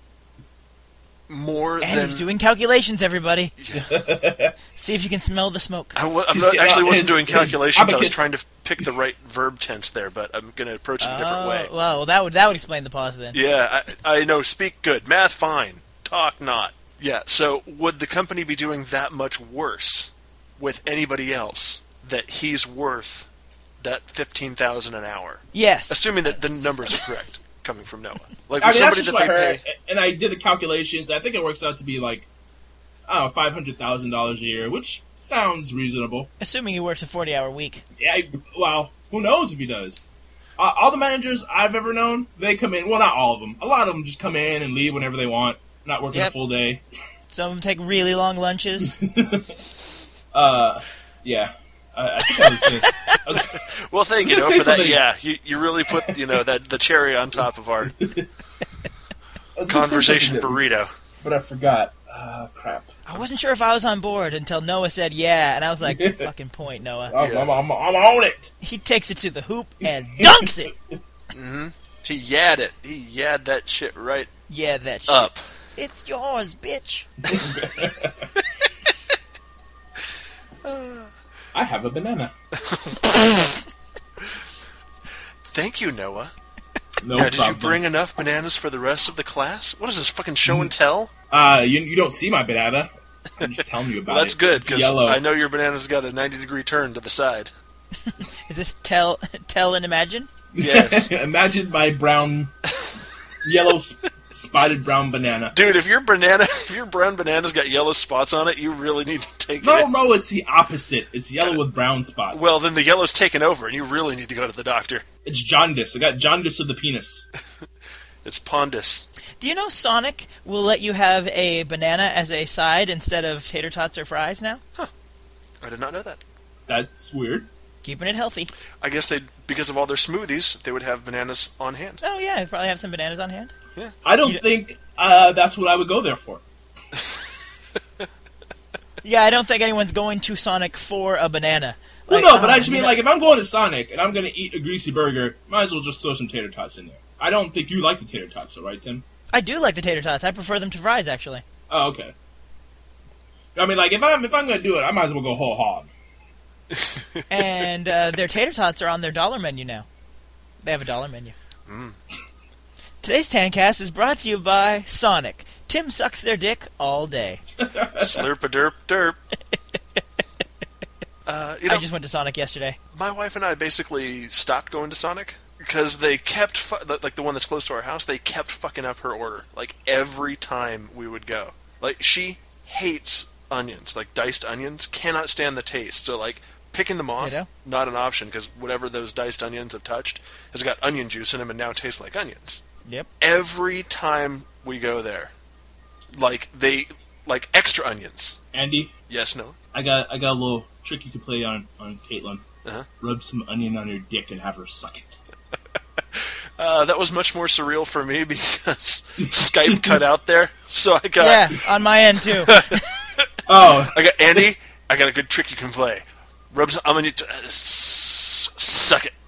more And than... he's doing calculations, everybody. See if you can smell the smoke. I wasn't doing calculations. I was abacus. trying to pick the right verb tense there, but I'm going to approach it a different way. Well, that would explain the pause then. Yeah, I know. Speak good. Math fine. Talk not. Yeah, so would the company be doing that much worse with anybody else that he's worth that $15,000 an hour? Yes. Assuming that the numbers are correct, coming from Noah. Like, I with mean, that's somebody just that what they I heard, pay... and I did the calculations. I think it works out to be like, I don't know, $500,000 a year, which sounds reasonable. Assuming he works a 40-hour week. Yeah, well, who knows if he does? All the managers I've ever known, they come in. Well, not all of them. A lot of them just come in and leave whenever they want, not working a full day. Some of them take really long lunches. Yeah. I think I was Well, thank you, Just Noah, say for that. something. Yeah, you really put, the cherry on top of our was gonna say Conversation something burrito. but I forgot. Crap. I wasn't sure if I was on board until Noah said yeah, and I was like, fucking point, Noah. I'm on it. He takes it to the hoop and dunks it. He yad it. He yad that shit right Yeah, that shit. up. It's yours, bitch. I have a banana. Thank you, Noah. No Now, did you problem. bring enough bananas for the rest of the class? What is this, fucking show and tell? You don't see my banana. I'm just telling you about Well, that's it. good, It's because yellow. I know your banana's got a 90-degree turn to the side. Is this tell and imagine? Yes. Imagine my brown, yellow, spotted brown banana. Dude, if your brown banana's got yellow spots on it, you really need to take it. No, it's the opposite. It's yellow with brown spots. Well, then the yellow's taken over, and you really need to go to the doctor. It's jaundice. I got jaundice of the penis. It's pondus. Do you know Sonic will let you have a banana as a side instead of tater tots or fries now? I did not know that. That's weird. Keeping it healthy. I guess because of all their smoothies, they would have bananas on hand. Oh yeah, you probably have some bananas on hand. I don't think that's what I would go there for. Yeah, I don't think anyone's going to Sonic for a banana. Well, Like, no, but I just you mean, know- like, if I'm going to Sonic and I'm going to eat a greasy burger, might as well just throw some tater tots in there. I don't think you like the tater tots, though, right, Tim? I do like the tater tots. I prefer them to fries, actually. Oh, okay. I mean, like, if I'm going to do it, I might as well go whole hog. And their tater tots are on their dollar menu now. They have a dollar menu. Today's Tancast is brought to you by Sonic. Tim sucks their dick all day. Slurp-a-derp-derp. I just went to Sonic yesterday. My wife and I basically stopped going to Sonic because they kept, like the one that's close to our house, they kept fucking up her order. Like, every time we would go. Like, she hates onions, like diced onions, cannot stand the taste. So, like, picking them off, Ditto. not an option, because whatever those diced onions have touched has got onion juice in them and now taste like onions. Yep. Every time we go there, like extra onions. Andy, Yes, no? I got a little trick you can play on Caitlin. Uh-huh. Rub some onion on her dick and have her suck it. That was much more surreal for me because Skype cut out there, so I got... Yeah, on my end, too. Oh, I got Andy. I got a good trick you can play. Rub some onion. Suck it.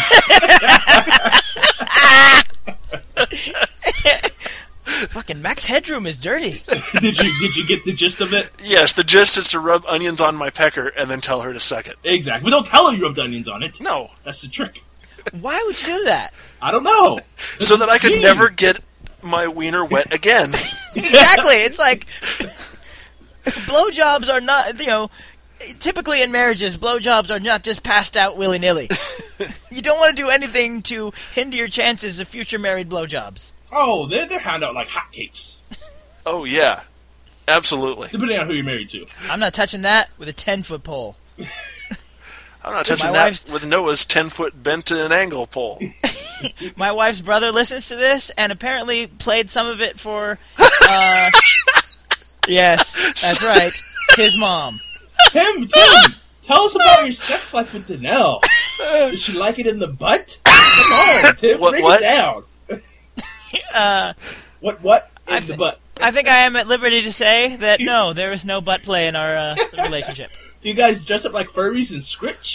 Fucking Max Headroom is dirty. did you get the gist of it? Yes, the gist is to rub onions on my pecker and then tell her to suck it. Exactly. But don't tell her you rubbed onions on it. No, That's the trick. Why would you do that? I don't know. so that I could mean. never get my wiener wet again. Exactly. It's like blowjobs are not, typically in marriages, blowjobs are not just passed out willy-nilly. You don't want to do anything to hinder your chances of future married blowjobs. Oh, they're handed out like hotcakes. Oh yeah, absolutely. Depending on who you're married to. I'm not touching that with a 10-foot pole. I'm not touching My that wife's- with Noah's 10-foot bent at an angle pole. My wife's brother listens to this and apparently played some of it for, yes, that's right, his mom. Tim, tell us about your sex life with Danelle. Did she like it in the butt? Come on, Tim, break What? it down. What in the butt? I think I am at liberty to say that no, there is no butt play in our relationship. Do you guys dress up like furries and scritch?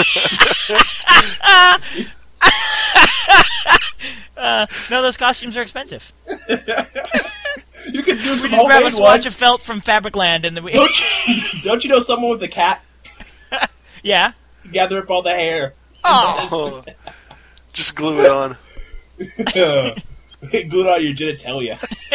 No, those costumes are expensive. You could do We some just grab a homemade swatch one. of felt from Fabricland and then Don't you know someone with a cat? yeah. Gather up all the hair. Oh, Just glue it on. Glue it on your genitalia.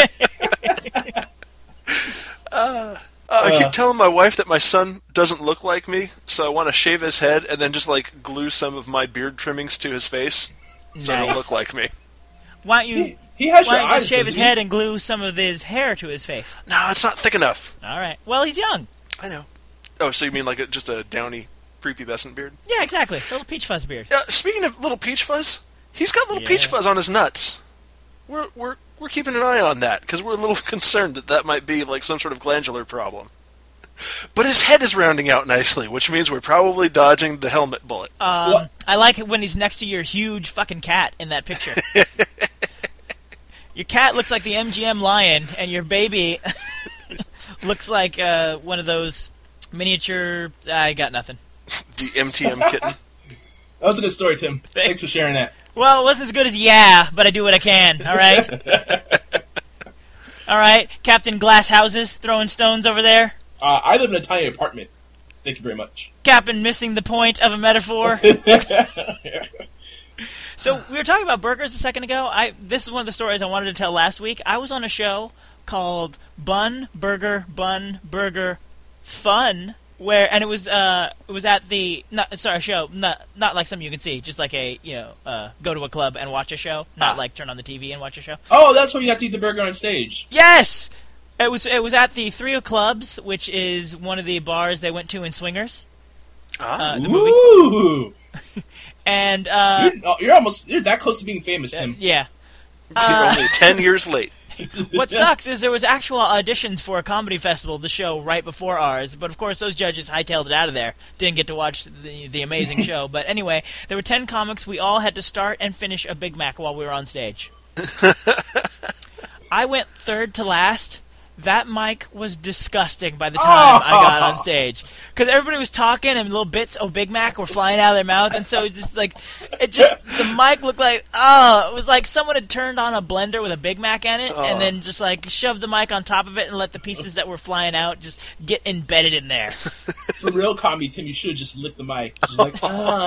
I keep telling my wife that my son doesn't look like me, so I want to shave his head and then just like glue some of my beard trimmings to his face so Nice. he'll look like me. why don't you? He has Why your don't you eyes. just shave his doesn't he? head and glue some of his hair to his face? No, it's not thick enough. All right. Well, he's young. I know. Oh, so you mean like just a downy, prepubescent beard? Yeah, exactly. Little peach fuzz beard. Speaking of little peach fuzz, he's got little Yeah. peach fuzz on his nuts. We're keeping an eye on that because we're a little concerned that might be like some sort of glandular problem. But his head is rounding out nicely, which means we're probably dodging the helmet bullet. What? I like it when he's next to your huge fucking cat in that picture. Your cat looks like the MGM lion, and your baby looks like one of those miniature... I got nothing. The MTM kitten. That was a good story, Tim. Thanks for sharing that. Well, it wasn't as good as yeah, but I do what I can, all right? All right, Captain Glass Houses throwing stones over there. I live in a tiny apartment. Thank you very much. Captain missing the point of a metaphor. So, we were talking about burgers a second ago. This is one of the stories I wanted to tell last week. I was on a show called Bun Burger Fun, and it was at the show, not like something you can see, just like a go to a club and watch a show, not like turn on the TV and watch a show. Oh, that's where you got to eat the burger on stage. Yes, it was at the Three of Clubs, which is one of the bars they went to in Swingers. The movie. Ooh. And you're that close to being famous, Tim. Yeah. You're only 10 years late. What sucks is there was actual auditions for a comedy festival, the show, right before ours. But, of course, those judges hightailed it out of there. Didn't get to watch the amazing show. But anyway, there were 10 comics. We all had to start and finish a Big Mac while we were on stage. I went third to last. That mic was disgusting by the time I got on stage. Because everybody was talking and little bits of Big Mac were flying out of their mouth. And so the mic looked like, it was like someone had turned on a blender with a Big Mac in it and then just like shoved the mic on top of it and let the pieces that were flying out just get embedded in there. For real comedy, Tim, you should have just licked the mic. Just like,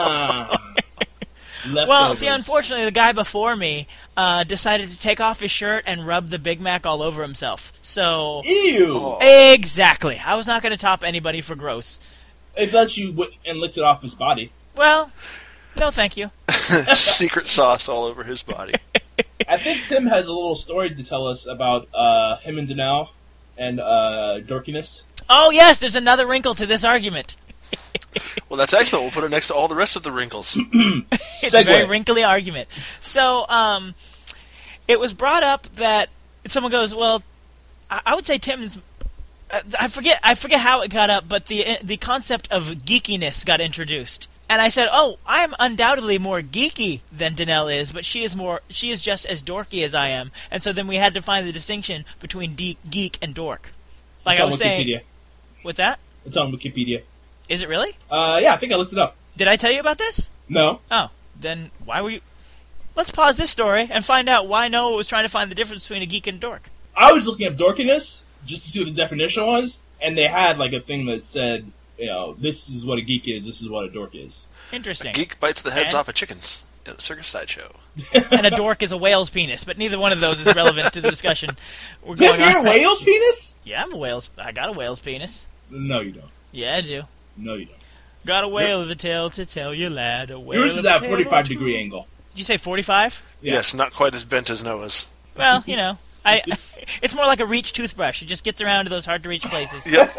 Well, see, unfortunately, the guy before me decided to take off his shirt and rub the Big Mac all over himself. So, ew! Exactly. I was not going to top anybody for gross. I thought you went and licked it off his body. Well, no, thank you. Secret sauce all over his body. I think Tim has a little story to tell us about him and Danelle and dorkiness. Oh yes, there's another wrinkle to this argument. Well, that's excellent. We'll put it next to all the rest of the wrinkles. It's a very wrinkly argument. So, it was brought up that someone goes, well, I would say Tim's... I forget how it got up, but the concept of geekiness got introduced. And I said, I'm undoubtedly more geeky than Danelle is, but she is just as dorky as I am. And so then we had to find the distinction between geek and dork. Like I was saying... What's that? It's on Wikipedia. Is it really? Yeah, I think I looked it up. Did I tell you about this? No. Oh, then why were you... Let's pause this story and find out why Noah was trying to find the difference between a geek and a dork. I was looking up dorkiness just to see what the definition was, and they had like a thing that said, this is what a geek is, this is what a dork is. Interesting. A geek bites the heads off of chickens at the circus sideshow. And a dork is a whale's penis, but neither one of those is relevant to the discussion we're Tim, going on. you're a whale's penis? Yeah, I got a whale's penis. No, you don't. Yeah, I do. No, you don't. Got a whale of a tale to tell you, lad. Yours is at 45-degree angle. Did you say 45? Yeah. Yes, not quite as bent as Noah's. Well, it's more like a reach toothbrush. It just gets around to those hard-to-reach places. Yep.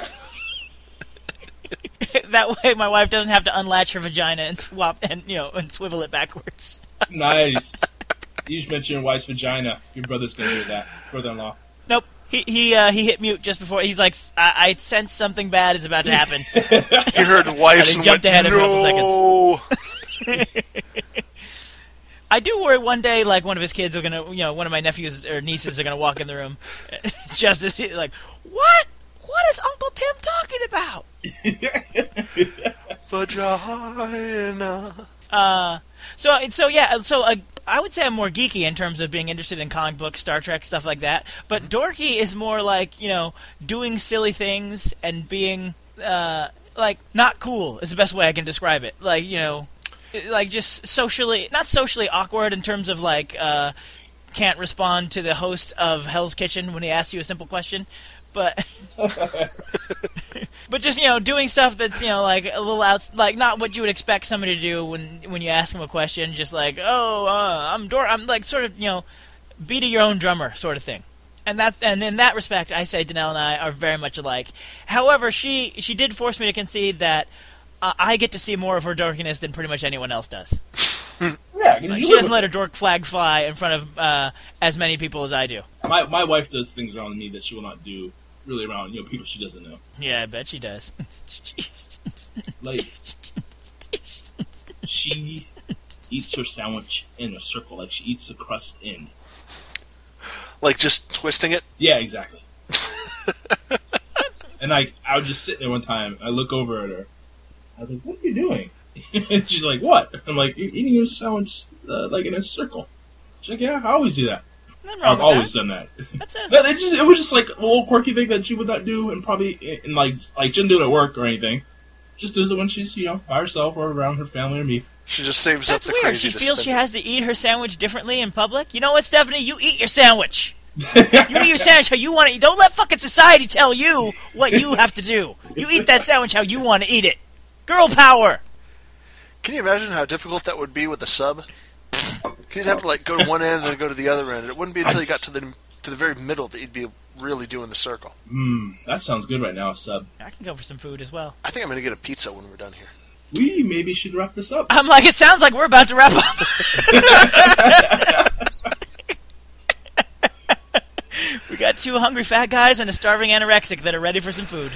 That way my wife doesn't have to unlatch her vagina and swap and swivel it backwards. Nice. You just mentioned your wife's vagina. Your brother's going to do that. Brother-in-law. Nope. He hit mute just before. He's like, I sense something bad is about to happen. He heard wives and jumped ahead went, a couple no! I do worry one day, like, one of his kids are going to, one of my nephews or nieces are going to walk in the room just as he's like, what? What is Uncle Tim talking about? Vagina. So I would say I'm more geeky in terms of being interested in comic books, Star Trek, stuff like that. But dorky is more like, doing silly things and being, not cool is the best way I can describe it. Like, like just not socially awkward in terms of like, can't respond to the host of Hell's Kitchen when he asks you a simple question. But just doing stuff that's like a little like not what you would expect somebody to do when you ask them a question. Just like I'm like sort of be to your own drummer sort of thing. And in that respect, I say Danelle and I are very much alike. However, she did force me to concede that I get to see more of her dorkiness than pretty much anyone else does. Yeah, she doesn't let her dork flag fly in front of as many people as I do. My wife does things around me that she will not do. Really around, people she doesn't know. Yeah, I bet she does. Like, she eats her sandwich in a circle, like she eats the crust in. Like just twisting it? Yeah, exactly. And I would just sit there one time. I look over at her. I was like, "What are you doing?" And she's like, "What?" I'm like, "You're eating your sandwich like in a circle." She's like, "Yeah, I always do that. Nothing wrong I've with always that. done that." That's it. No, it was just like a little quirky thing that she would not do, and probably in like she didn't do it at work or anything. Just does it when she's by herself or around her family or me. She just saves That's up the weird. crazy She to feels spend she it. has to eat her sandwich differently in public. You know what, Stephanie? You eat your sandwich. You eat your sandwich how you want to eat. Don't let fucking society tell you what you have to do. You eat that sandwich how you want to eat it. Girl power. Can you imagine how difficult that would be with a sub? You'd have to like go to one end and then go to the other end. It wouldn't be until you got to the very middle that you'd be really doing the circle. That sounds good right now, sub. I can go for some food as well. I think I'm going to get a pizza when we're done here. We maybe should wrap this up. I'm like, it sounds like we're about to wrap up. We got 2 hungry fat guys and a starving anorexic that are ready for some food.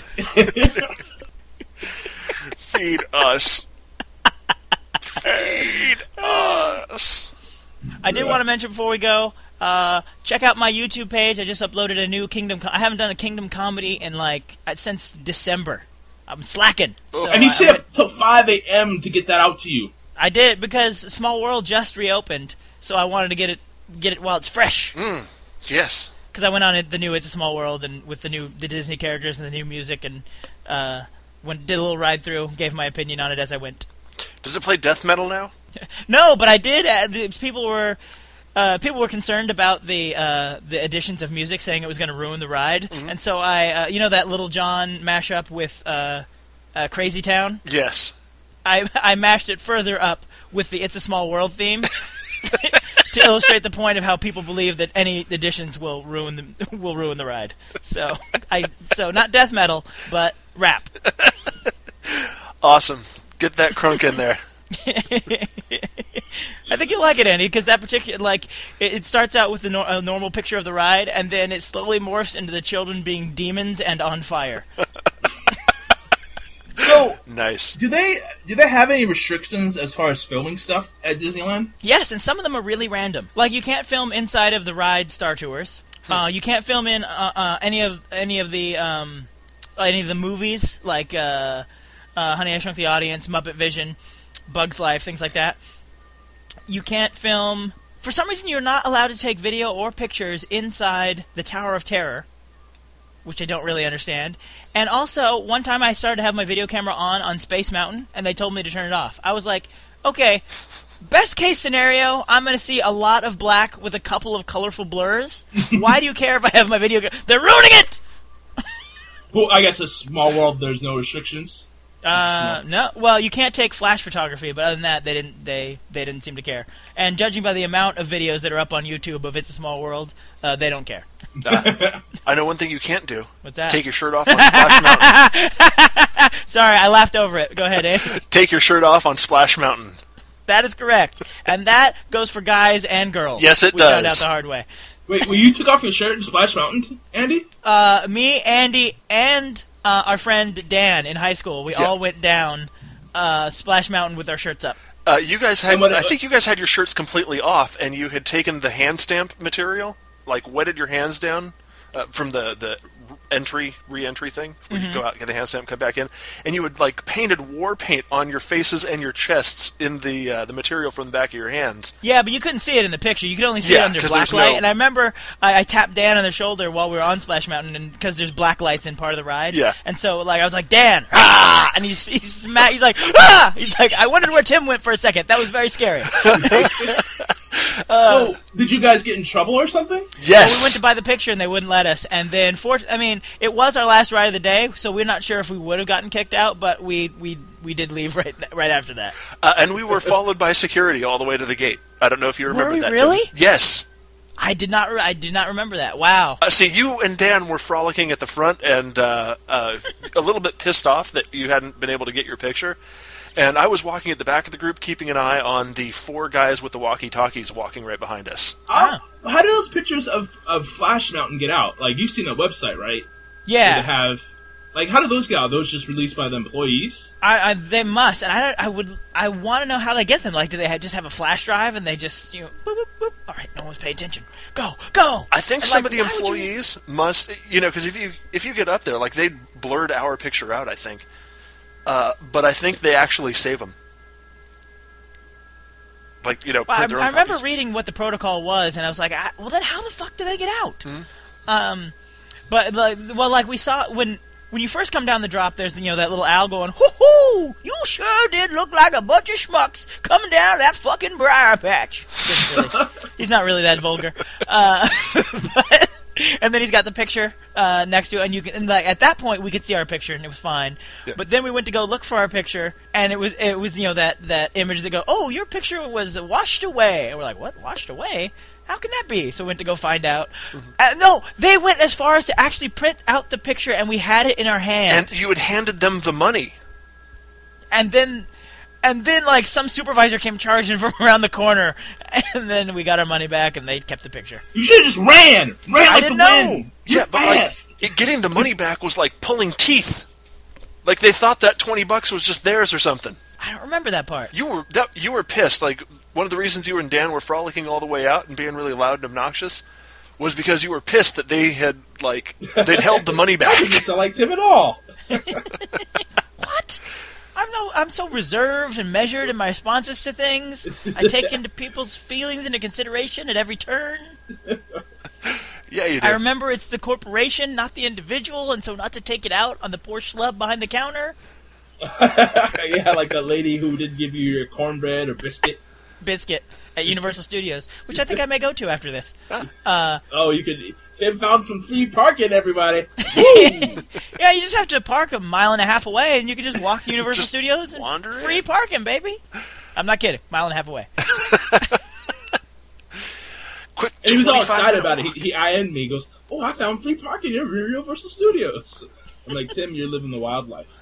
Feed us. Feed us. I did want to mention before we go, check out my YouTube page. I just uploaded a new Kingdom. I haven't done a Kingdom comedy in since December. I'm slacking. So And he stayed up till 5 a.m. to get that out to you. I did because Small World just reopened, so I wanted to get it while it's fresh. Yes. Because I went on the new It's a Small World and with the Disney characters and the new music and did a little ride through, gave my opinion on it as I went. Does it play death metal now? No, but I did. People were concerned about the additions of music, saying it was going to ruin the ride, and so I, that Little John mashup with Crazy Town. Yes. I mashed it further up with the It's a Small World theme to illustrate the point of how people believe that any additions will ruin the ride. So not death metal, but rap. Awesome. Get that crunk in there. I think you'll like it, Andy, because that particular, it starts out with a normal picture of the ride, and then it slowly morphs into the children being demons and on fire. So, Nice. do they have any restrictions as far as filming stuff at Disneyland? Yes, and some of them are really random. Like, you can't film inside of the ride Star Tours. You can't film in any of the movies, like Honey, I Shrunk the Audience, Muppet Vision, Bug's Life, things like that. You can't film... For some reason, you're not allowed to take video or pictures inside the Tower of Terror, which I don't really understand. And also, one time I started to have my video camera on Space Mountain, and they told me to turn it off. I was like, okay, best case scenario, I'm going to see a lot of black with a couple of colorful blurs. Why do you care if I have my video camera? They're ruining it! Well, I guess a Small World, there's no restrictions. No. Well, you can't take flash photography, but other than that, they didn't seem to care. And judging by the amount of videos that are up on YouTube of It's a Small World, they don't care. I know one thing you can't do. What's that? Take your shirt off on Splash Mountain. Sorry, I laughed over it. Go ahead, Andy. Take your shirt off on Splash Mountain. That is correct. And that goes for guys and girls. Yes, it we found does. out the hard way. Wait, you took off your shirt in Splash Mountain, Andy? Me, Andy, and our friend Dan in high school, we all went down Splash Mountain with our shirts up. You guys had, I think you guys had your shirts completely off, and you had taken the hand stamp material, like wetted your hands down from the re-entry thing, where you go out, get the hand stamp, come back in, and you had painted war paint on your faces and your chests in the material from the back of your hands. Yeah, but you couldn't see it in the picture. You could only see it under black light. And I remember I tapped Dan on the shoulder while we were on Splash Mountain, and because there's black lights in part of the ride. Yeah. And so I was like, Dan, ah! And he's like, ah! He's like, I wondered where Tim went for a second. That was very scary. So, did you guys get in trouble or something? Yes. Well, we went to buy the picture and they wouldn't let us. And then, it was our last ride of the day, so we're not sure if we would have gotten kicked out, but we did leave right after that. And we were followed by security all the way to the gate. I don't know if you remember that. Were we really? Tim. Yes. I did not remember that. Wow. See, you and Dan were frolicking at the front and a little bit pissed off that you hadn't been able to get your picture. And I was walking at the back of the group, keeping an eye on the 4 guys with the walkie-talkies walking right behind us. How do those pictures of Flash Mountain get out? You've seen that website, right? Yeah. How do those get out? Are those just released by the employees? They must, and I want to know how they get them. Do they just have a flash drive and they just boop, boop, boop, or right, no one's paying attention. Go, go! I think And, some like, of the why would you- employees must, because if you get up there, like they blurred our picture out, I think. But I think they actually save them. Like, Well, print their own I remember copies. reading what the protocol was, and I was like, well, then how the fuck do they get out? Mm-hmm. But like we saw when you first come down the drop, there's that little owl going, hoo hoo! You sure did look like a bunch of schmucks coming down that fucking briar patch. He's not really that vulgar, but. And then he's got the picture next to it, and at that point we could see our picture, and it was fine. Yeah. But then we went to go look for our picture, and it was that image that go, oh, your picture was washed away, and we're like, what, washed away? How can that be? So we went to go find out. No, they went as far as to actually print out the picture, and we had it in our hand. And you had handed them the money. And then like some supervisor came charging from around the corner, and then we got our money back, and they kept the picture. You should have just ran like didn't the know. wind. You're But fast. getting the money back was like pulling teeth. Like they thought that $20 was just theirs or something. I don't remember that part. You were pissed. Like one of the reasons you and Dan were frolicking all the way out and being really loud and obnoxious was because you were pissed that they'd held the money back. I didn't sound like Tim at all. What? I'm so reserved and measured in my responses to things. I take into people's feelings into consideration at every turn. Yeah, you do. I remember it's the corporation, not the individual, and so not to take it out on the poor schlub behind the counter. Yeah, like a lady who didn't give you your cornbread or biscuit. Biscuit at Universal Studios, which I think I may go to after this. Oh, you could. Tim found some free parking, everybody. Yeah, you just have to park a mile and a half away, and you can just walk to Universal Just Studios and wander in. free parking, baby. I'm not kidding. Mile and a half away. And Quick, he was all 25 excited about minute it. He IN'd me. He goes, "Oh, I found free parking in Universal Studios." I'm like, Tim, you're living the wild life.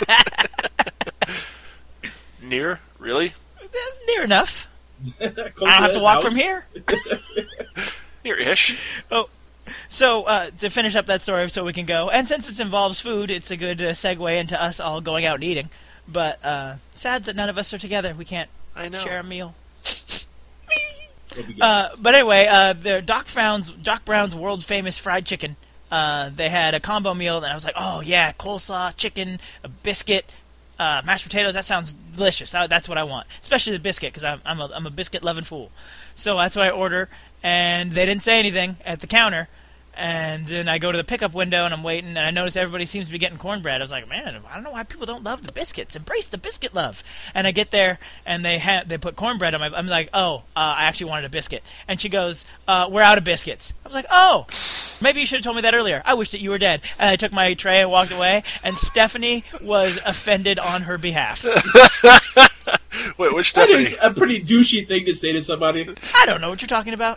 Near? Really? That's near enough. I I don't have to walk from here. Near-ish. Oh, so to finish up that story, so we can go. And since it involves food, it's a good segue into us all going out and eating. But sad that none of us are together. We can't I know. share a meal. What we got? But anyway, the Doc Brown's world famous fried chicken. They had a combo meal, and I was like, oh yeah, coleslaw, chicken, a biscuit, mashed potatoes. That sounds delicious. That's what I want, especially the biscuit, because I'm a biscuit loving fool. So that's what I order, and they didn't say anything at the counter. And then I go to the pickup window, and I'm waiting, and I notice everybody seems to be getting cornbread. I was like, man, I don't know why people don't love the biscuits. Embrace the biscuit love. And I get there, and they put cornbread on my... I'm like, I actually wanted a biscuit. And she goes, we're out of biscuits. I was like, oh, maybe you should have told me that earlier. I wish that you were dead. And I took my tray and walked away, and Stephanie was offended on her behalf. Wait, which That Stephanie? is a pretty douchey thing to say to somebody. I don't know what you're talking about.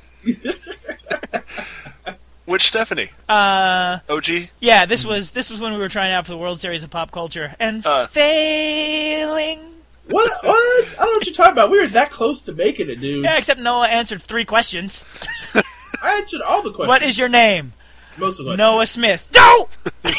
Which Stephanie? OG? Yeah, this was when we were trying out for the World Series of Pop Culture, and failing... What? I don't know what you're talking about. We were that close to making it, dude. Yeah, except Noah answered 3 questions. I answered all the questions. What is your name? Most of the questions. Noah Smith. No!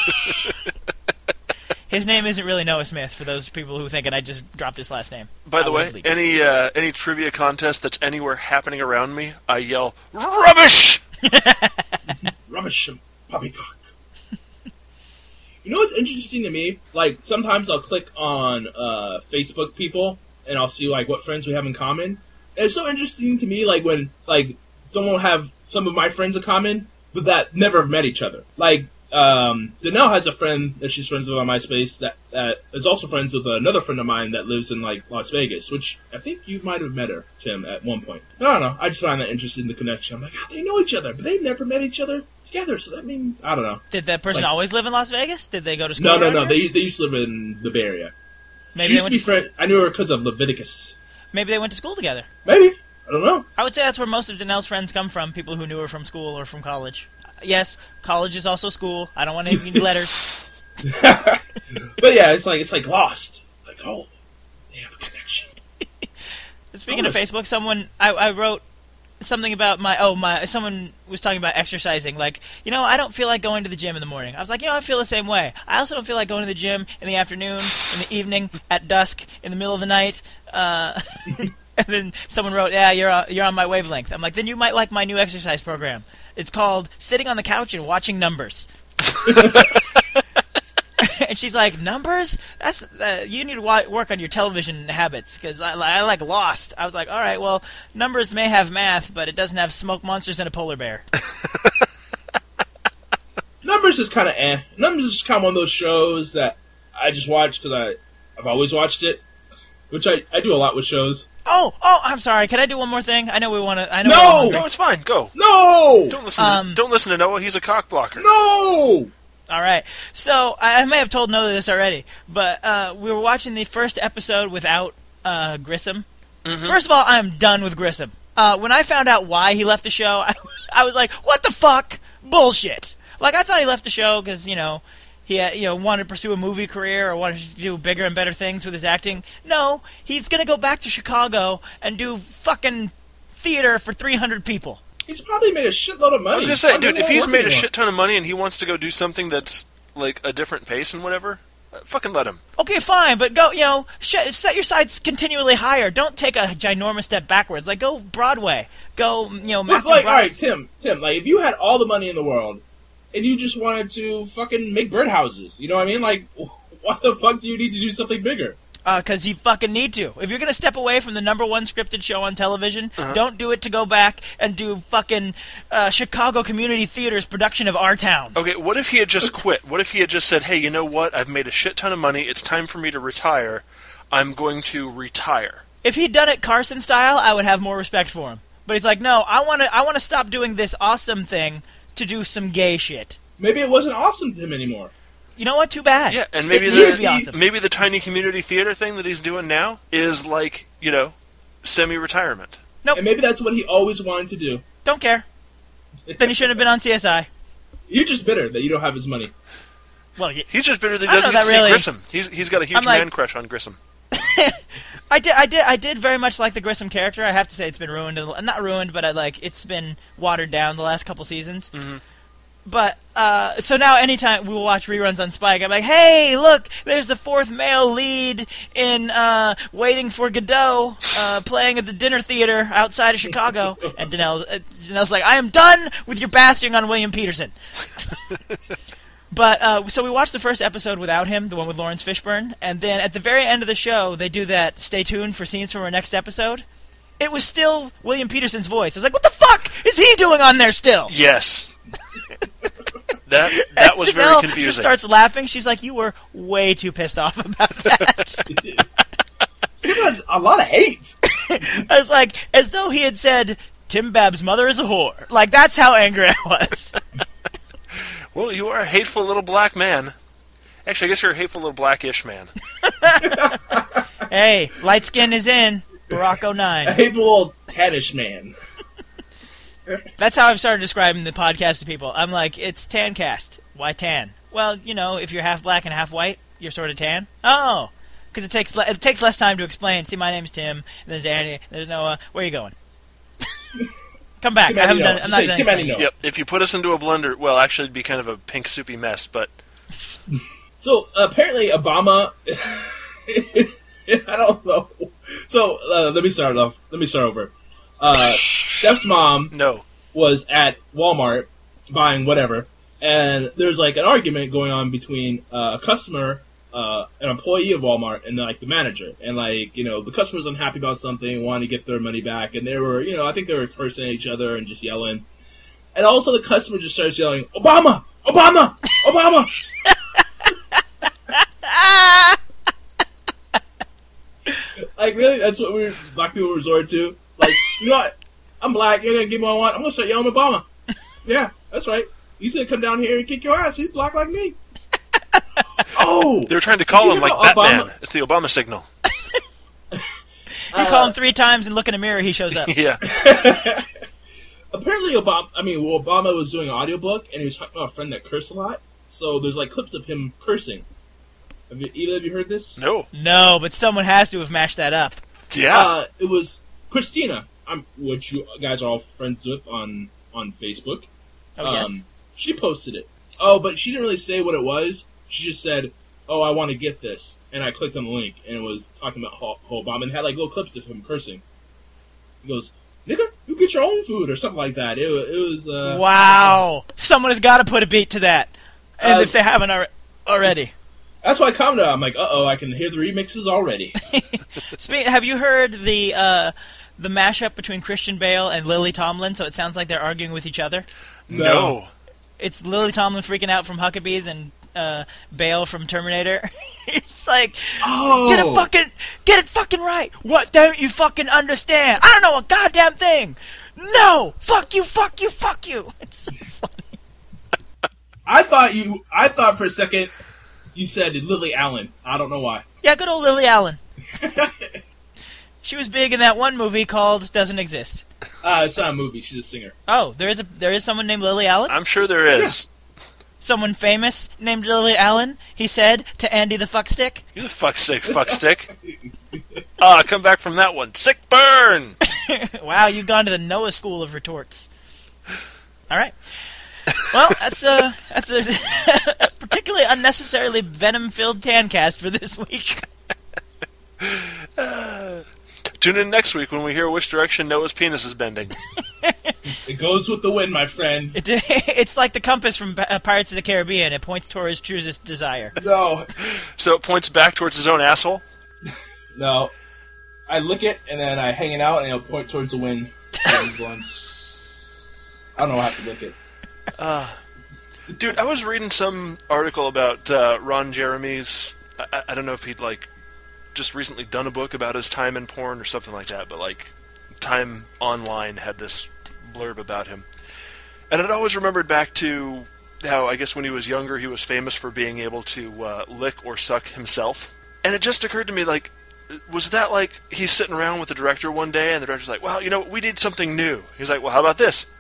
His name isn't really Noah Smith, for those people who thinking I just dropped his last name. By the I way, would believe it. any trivia contest that's anywhere happening around me, I yell, rubbish! Rubbish and poppycock. You know what's interesting to me? Like, sometimes I'll click on Facebook people, and I'll see, like, what friends we have in common. And it's so interesting to me, like, when, like, someone will have some of my friends in common, but that never have met each other. Like, Danelle has a friend that she's friends with on MySpace that is also friends with another friend of mine that lives in, like, Las Vegas, which I think you might have met her, Tim, at one point. I don't know. I just find that interesting, the connection. I'm like, they know each other, but they've never met each other together, so that means, I don't know. Did that person like- always live in Las Vegas? Did they go to school? No. around here? They used to live in the Bay Area. Maybe She they used to went be to, friend. I knew her because of Leviticus. maybe they went to school together. Maybe. I don't know. I would say that's where most of Danelle's friends come from, people who knew her from school or from college. Yes, college is also school. I don't want any letters. But yeah, it's like Lost. It's like, oh, they have a connection. Speaking of Facebook, I wrote something about someone was talking about exercising. Like, I don't feel like going to the gym in the morning. I was like, I feel the same way. I also don't feel like going to the gym in the afternoon, in the evening, at dusk, in the middle of the night. And then someone wrote, "Yeah, you're on my wavelength." I'm like, "Then you might like my new exercise program. It's called Sitting on the Couch and Watching Numbers." And she's like, "Numbers? That's you need to work on your television habits because I like Lost." I was like, "All right, well, Numbers may have math, but it doesn't have smoke monsters and a polar bear." Numbers is kind of eh. Numbers is kind of one of those shows that I just watch because I've always watched it, which I do a lot with shows. Oh, I'm sorry. Can I do one more thing? I know we want to. No, it's fine. Go. No! Don't listen to Noah. He's a cock blocker. No! All right. So I may have told Noah this already, but we were watching the first episode without Grissom. Mm-hmm. First of all, I'm done with Grissom. When I found out why he left the show, I was like, "What the fuck? Bullshit!" Like I thought he left the show because he wanted to pursue a movie career or wanted to do bigger and better things with his acting. No, he's gonna go back to Chicago and do fucking theater for 300 people. He's probably made a shitload of money. I was gonna say, dude, if he's made a shit ton of money and he wants to go do something that's like a different pace and whatever, fucking let him. Okay, fine, but go, set your sights continually higher. Don't take a ginormous step backwards. Like, go Broadway. Go, Matthew all right, Tim, like, if you had all the money in the world and you just wanted to fucking make birdhouses, you know what I mean? Like, why the fuck do you need to do something bigger? Because you fucking need to. If you're going to step away from the number one scripted show on television, don't do it to go back and do fucking Chicago Community Theater's production of Our Town. Okay, what if he had just quit? What if he had just said, "Hey, you know what? I've made a shit ton of money. It's time for me to retire. I'm going to retire." If he'd done it Carson style, I would have more respect for him. But he's like, "No, I want to stop doing this awesome thing to do some gay shit." Maybe it wasn't awesome to him anymore. You know what? Too bad. Yeah, and maybe maybe the tiny community theater thing that he's doing now is like, semi-retirement. Nope. And maybe that's what he always wanted to do. Don't care. Then he shouldn't have been on CSI. You're just bitter that you don't have his money. Well, he's just bitter that he doesn't get to see Grissom. He's got a huge man crush on Grissom. I did very much like the Grissom character. I have to say it's been ruined, not ruined, but it's been watered down the last couple seasons. Mm-hmm. But, so now anytime we will watch reruns on Spike, I'm like, "Hey, look, there's the fourth male lead in Waiting for Godot playing at the dinner theater outside of Chicago." And Danelle's like, "I am done with your basting on William Peterson." But, so we watched the first episode without him, the one with Lawrence Fishburne, and then at the very end of the show, they do that stay tuned for scenes from our next episode. It was still William Peterson's voice. I was like, "What the fuck is he doing on there still?" Yes. That was very confusing. Just starts laughing. She's like, "You were way too pissed off about that." He has a lot of hate. I was like, as though he had said, "Tim Babb's mother is a whore." Like, that's how angry I was. Well, you are a hateful little black man. Actually, I guess you're a hateful little blackish man. Hey, light skin is in. Barack 09. A hateful little tannish man. That's how I've started describing the podcast to people. I'm like, it's Tancast. Why tan? Well, if you're half black and half white, you're sort of tan. Oh, because it takes less time to explain. See, my name's Tim. And there's Andy. There's Noah. Where are you going? Come back. I haven't done. I'm not done explaining. Yep. If you put us into a blender, well, actually, it'd be kind of a pink soupy mess. But so apparently, Obama. I don't know. So let me start over. Steph's mom was at Walmart buying whatever, and there's like an argument going on between a customer, an employee of Walmart, and like the manager. And like, the customer's unhappy about something, wanting to get their money back, and they were, I think they were cursing at each other and just yelling. And also the customer just starts yelling, "Obama! Obama! Obama!" Like, really? That's what black people resort to? Like, you know what? I'm black. You're going to give me what I want. I'm going to start yelling Obama. Yeah, that's right. He's going to come down here and kick your ass. He's black like me. Oh! They were trying to call him like Batman. It's the Obama signal. You call him 3 times and look in a mirror, he shows up. Yeah. Apparently, Obama was doing an audiobook, and he was talking about a friend that cursed a lot. So there's like clips of him cursing. Have you heard this? No, but someone has to have mashed that up. Yeah. It was Christina, which you guys are all friends with on Facebook. Oh, yes. She posted it. Oh, but she didn't really say what it was. She just said, "Oh, I want to get this." And I clicked on the link, and it was talking about Obama, and had like little clips of him cursing. He goes, "Nigga, you get your own food," or something like that. It was. Wow. Someone has got to put a beat to that. And if they haven't already. That's why I commented. I'm like, I can hear the remixes already. Have you heard the mashup between Christian Bale and Lily Tomlin? So it sounds like they're arguing with each other. No. It's Lily Tomlin freaking out from Huckabees and Bale from Terminator. It's like, get it fucking right. What don't you fucking understand? I don't know a goddamn thing. No, fuck you. It's so funny. I thought for a second you said Lily Allen. I don't know why. Yeah, good old Lily Allen. She was big in that one movie called Doesn't Exist. It's not a movie. She's a singer. Oh, there is someone named Lily Allen? I'm sure there is. Someone famous named Lily Allen, he said to Andy the Fuckstick. You the fuckstick. Come back from that one. Sick burn! Wow, you've gone to the Noah School of retorts. All right. Well, that's a particularly unnecessarily venom-filled Tancast for this week. Tune in next week when we hear which direction Noah's penis is bending. It goes with the wind, my friend. It's like the compass from Pirates of the Caribbean. It points towards truest desire. No. So it points back towards his own asshole? No. I lick it, and then I hang it out, and it'll point towards the wind. I don't know how to lick it. Dude, I was reading some article about Ron Jeremy's... I don't know if he'd, just recently done a book about his time in porn or something like that, but, Time Online had this blurb about him. And I'd always remembered back to how, I guess when he was younger, he was famous for being able to lick or suck himself. And it just occurred to me, was that he's sitting around with the director one day, and the director's like, well, we need something new. He's like, well, how about this?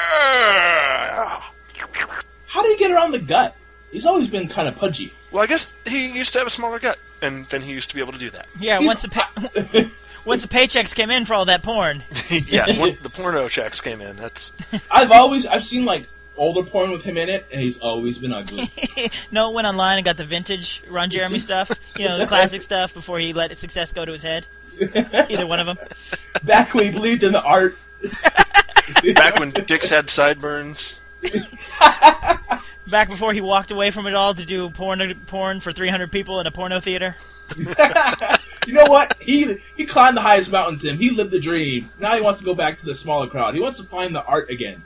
How do you get around the gut? He's always been kind of pudgy. Well, I guess he used to have a smaller gut, and then he used to be able to do that. Yeah, once the paychecks came in for all that porn. Yeah, when the porno checks came in. That's. I've seen older porn with him in it, and he's always been ugly. No, went online and got the vintage Ron Jeremy stuff. The classic stuff before he let success go to his head. Either one of them. Back when he believed in the art. Back when dicks had sideburns. Back before he walked away from it all to do porn for 300 people in a porno theater. You know what? He climbed the highest mountain, Tim. He lived the dream. Now he wants to go back to the smaller crowd. He wants to find the art again.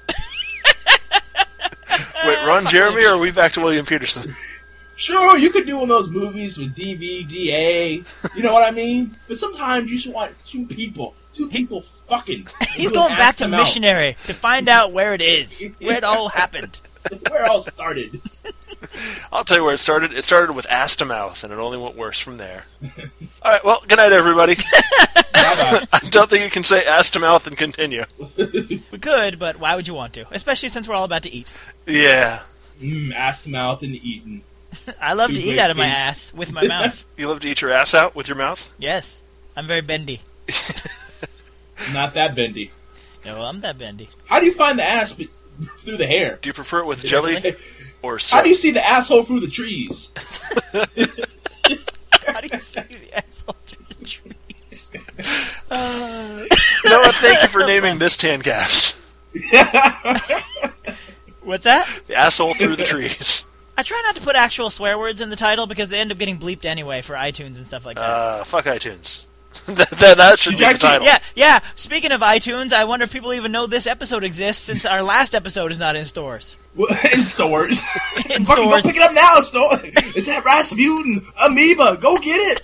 Wait, Ron Jeremy, or are we back to William Peterson? Sure, you could do one of those movies with DVDA. You know what I mean? But sometimes you just want two people fucking. He's going back to missionary to find out where it is, where it all happened. Where it all started. I'll tell you where it started. It started with ass to mouth, and it only went worse from there. All right, well, good night, everybody. I don't think you can say ass to mouth and continue. We could, but why would you want to? Especially since we're all about to eat. Yeah. Ass to mouth and eating. I love to eat out of my ass with my mouth. You love to eat your ass out with your mouth? Yes. I'm very bendy. Not that bendy. No, I'm that bendy. How do you find the ass through the hair? Do you prefer it with jelly or soap? How do you see the asshole through the trees? How do you see the asshole through the trees? Noah, thank you for naming this Tancast. What's that? The asshole through the trees. I try not to put actual swear words in the title because they end up getting bleeped anyway for iTunes and stuff like that. Fuck iTunes. that should be the title. Yeah. Speaking of iTunes, I wonder if people even know this episode exists since our last episode is not in stores. In stores. In Fucking stores. go pick it up now, store. It's at Rasputin Amoeba. Go get it.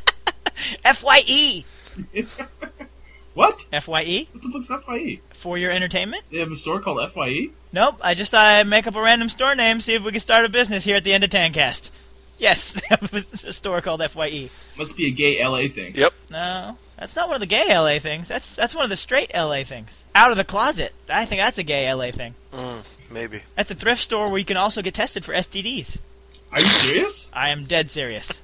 FYE. What? FYE? What the fuck's FYE? For your entertainment? They have a store called FYE? Nope, I just thought I'd make up a random store name, see if we could start a business here at the end of Tancast. Yes, they have a store called FYE. Must be a gay LA thing. Yep. No, that's not one of the gay LA things. That's one of the straight LA things. Out of the closet. I think that's a gay LA thing. Maybe. That's a thrift store where you can also get tested for STDs. Are you serious? I am dead serious.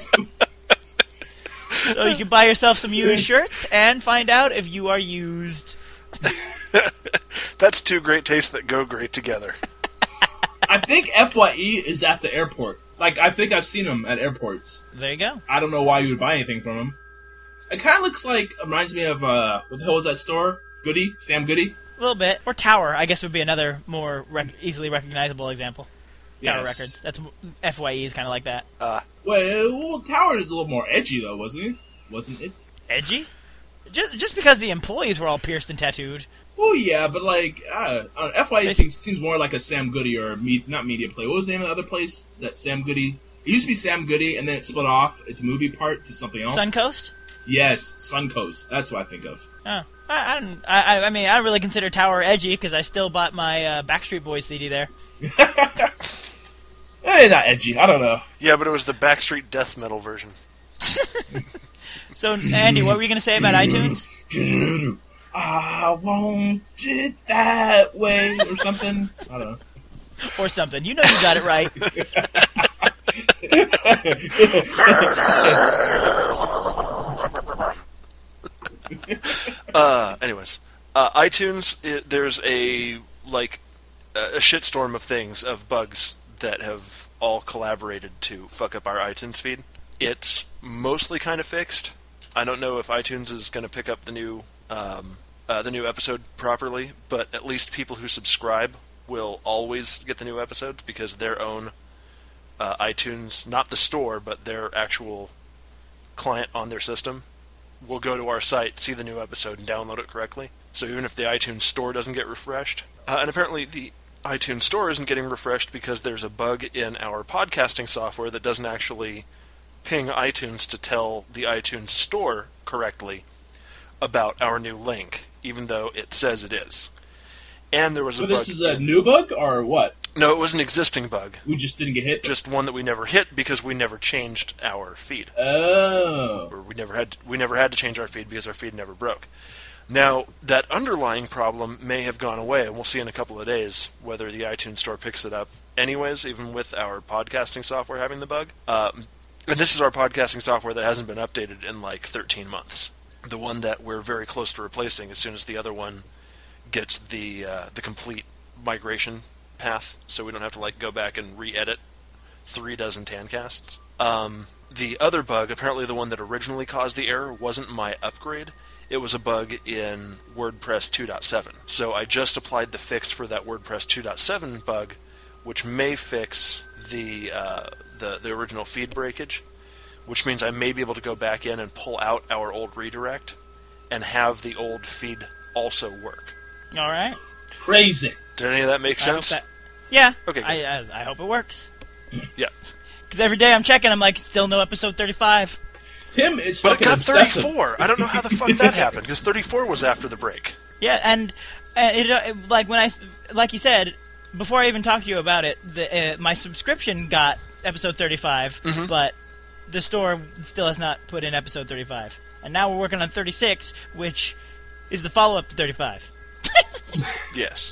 So you can buy yourself some used shirts and find out if you are used. That's two great tastes that go great together. I think FYE is at the airport. I think I've seen them at airports. There you go. I don't know why you would buy anything from them. It kind of looks like, reminds me of, what the hell was that store? Goody? Sam Goody? A little bit. Or Tower, I guess, would be another more easily recognizable example. Tower Yes. Records. That's FYE is kind of like that. Well, Tower is a little more edgy, though, wasn't it? Wasn't it? Edgy? Just because the employees were all pierced and tattooed. Oh, yeah, but, like, FYE seems more like a Sam Goody or, not Media Play. What was the name of the other place that Sam Goody... It used to be Sam Goody, and then it split off its movie part to something else. Suncoast? Yes, Suncoast. That's what I think of. Oh. I mean, I don't really consider Tower edgy because I still bought my Backstreet Boys CD there. Not edgy. I don't know. Yeah, but it was the Backstreet death metal version. So, Andy, what were you going to say about iTunes? I want it that way, or something. I don't know. Or something. You know you got it right. Anyways, iTunes, there's a shitstorm of things, of bugs that have all collaborated to fuck up our iTunes feed. It's mostly kind of fixed. I don't know if iTunes is going to pick up the new episode properly, but at least people who subscribe will always get the new episodes because their own iTunes, not the store, but their actual client on their system, will go to our site, see the new episode, and download it correctly. So even if the iTunes store doesn't get refreshed, and apparently the iTunes store isn't getting refreshed because there's a bug in our podcasting software that doesn't actually ping iTunes to tell the iTunes store correctly about our new link, even though it says it is. And there was a bug. This is a new bug, or what? No, it was an existing bug. We just didn't get hit? Just one that we never hit because we never changed our feed. Oh. Or we never had to change our feed because our feed never broke. Now, that underlying problem may have gone away, and we'll see in a couple of days whether the iTunes Store picks it up anyways, even with our podcasting software having the bug. And this is our podcasting software that hasn't been updated in like 13 months. The one that we're very close to replacing as soon as the other one gets the complete migration path, so we don't have to like go back and re-edit 3 dozen Tancasts. The other bug, apparently the one that originally caused the error, wasn't my upgrade. It was a bug in WordPress 2.7. So I just applied the fix for that WordPress 2.7 bug, which may fix the original feed breakage, which means I may be able to go back in and pull out our old redirect and have the old feed also work. All right. Crazy. Did any of that make sense? Yeah. Okay. I hope it works. Yeah. Because every day I'm checking, I'm like, still no episode 35. Tim is But it fucking got obsessive. 34. I don't know how the fuck that happened, because 34 was after the break. Yeah, and it like when like you said before I even talked to you about it, my subscription got episode 35, but the store still has not put in episode 35, and now we're working on 36, which is the follow-up to 35. Yes.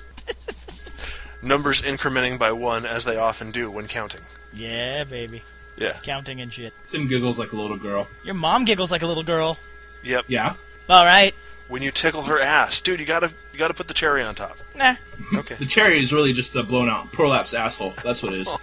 Numbers incrementing by 1, as they often do when counting. Yeah, baby. Yeah. Counting and shit. Tim giggles like a little girl. Your mom giggles like a little girl. Yep. Yeah. All right. When you tickle her ass, dude, you gotta put the cherry on top. Nah. Okay. The cherry is really just a blown out prolapse asshole. That's what it is.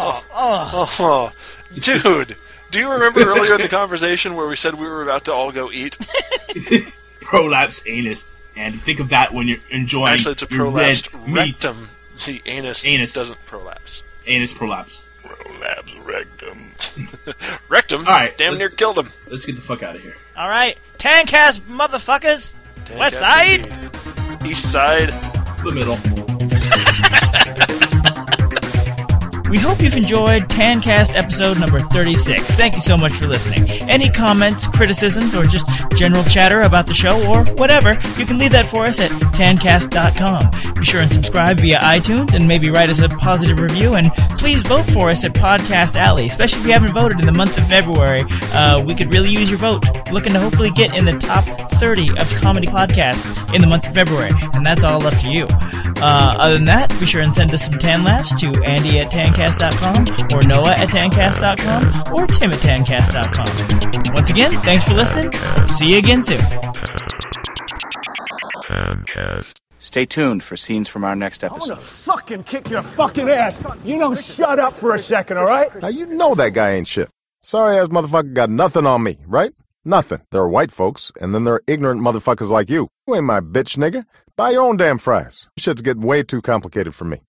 Oh, dude. Do you remember earlier in the conversation where we said we were about to all go eat? Prolapse anus. And think of that when you're enjoying Actually, it's a your prolapsed red meat. rectum. The anus doesn't prolapse. Anus prolapse. Prolapse rectum. Rectum? All right, Damn near killed him. Let's get the fuck out of here. All right. Tancast, motherfuckers. West Tancast side. indeed. East side. The middle. We hope you've enjoyed Tancast episode number 36. Thank you so much for listening. Any comments, criticisms, or just general chatter about the show or whatever, you can leave that for us at tancast.com. Be sure and subscribe via iTunes and maybe write us a positive review, and please vote for us at Podcast Alley, especially if you haven't voted in the month of February. We could really use your vote. Looking to hopefully get in the top 30 of comedy podcasts in the month of February, and that's all up to you. Other than that, be sure and send us some tan laughs to Andy at tancast.com, or Noah at tancast.com, or Tim at tancast.com. Once again, thanks for listening. See you again soon. Tancast. Stay tuned for scenes from our next I'm gonna episode. fucking kick your fucking ass. You don't shut up for a second, all right? Now you know that guy ain't shit. Sorry ass motherfucker got nothing on me, right? Nothing. There are white folks, and then there are ignorant motherfuckers like you. You ain't my bitch, nigga. Buy your own damn fries. Shit's getting way too complicated for me.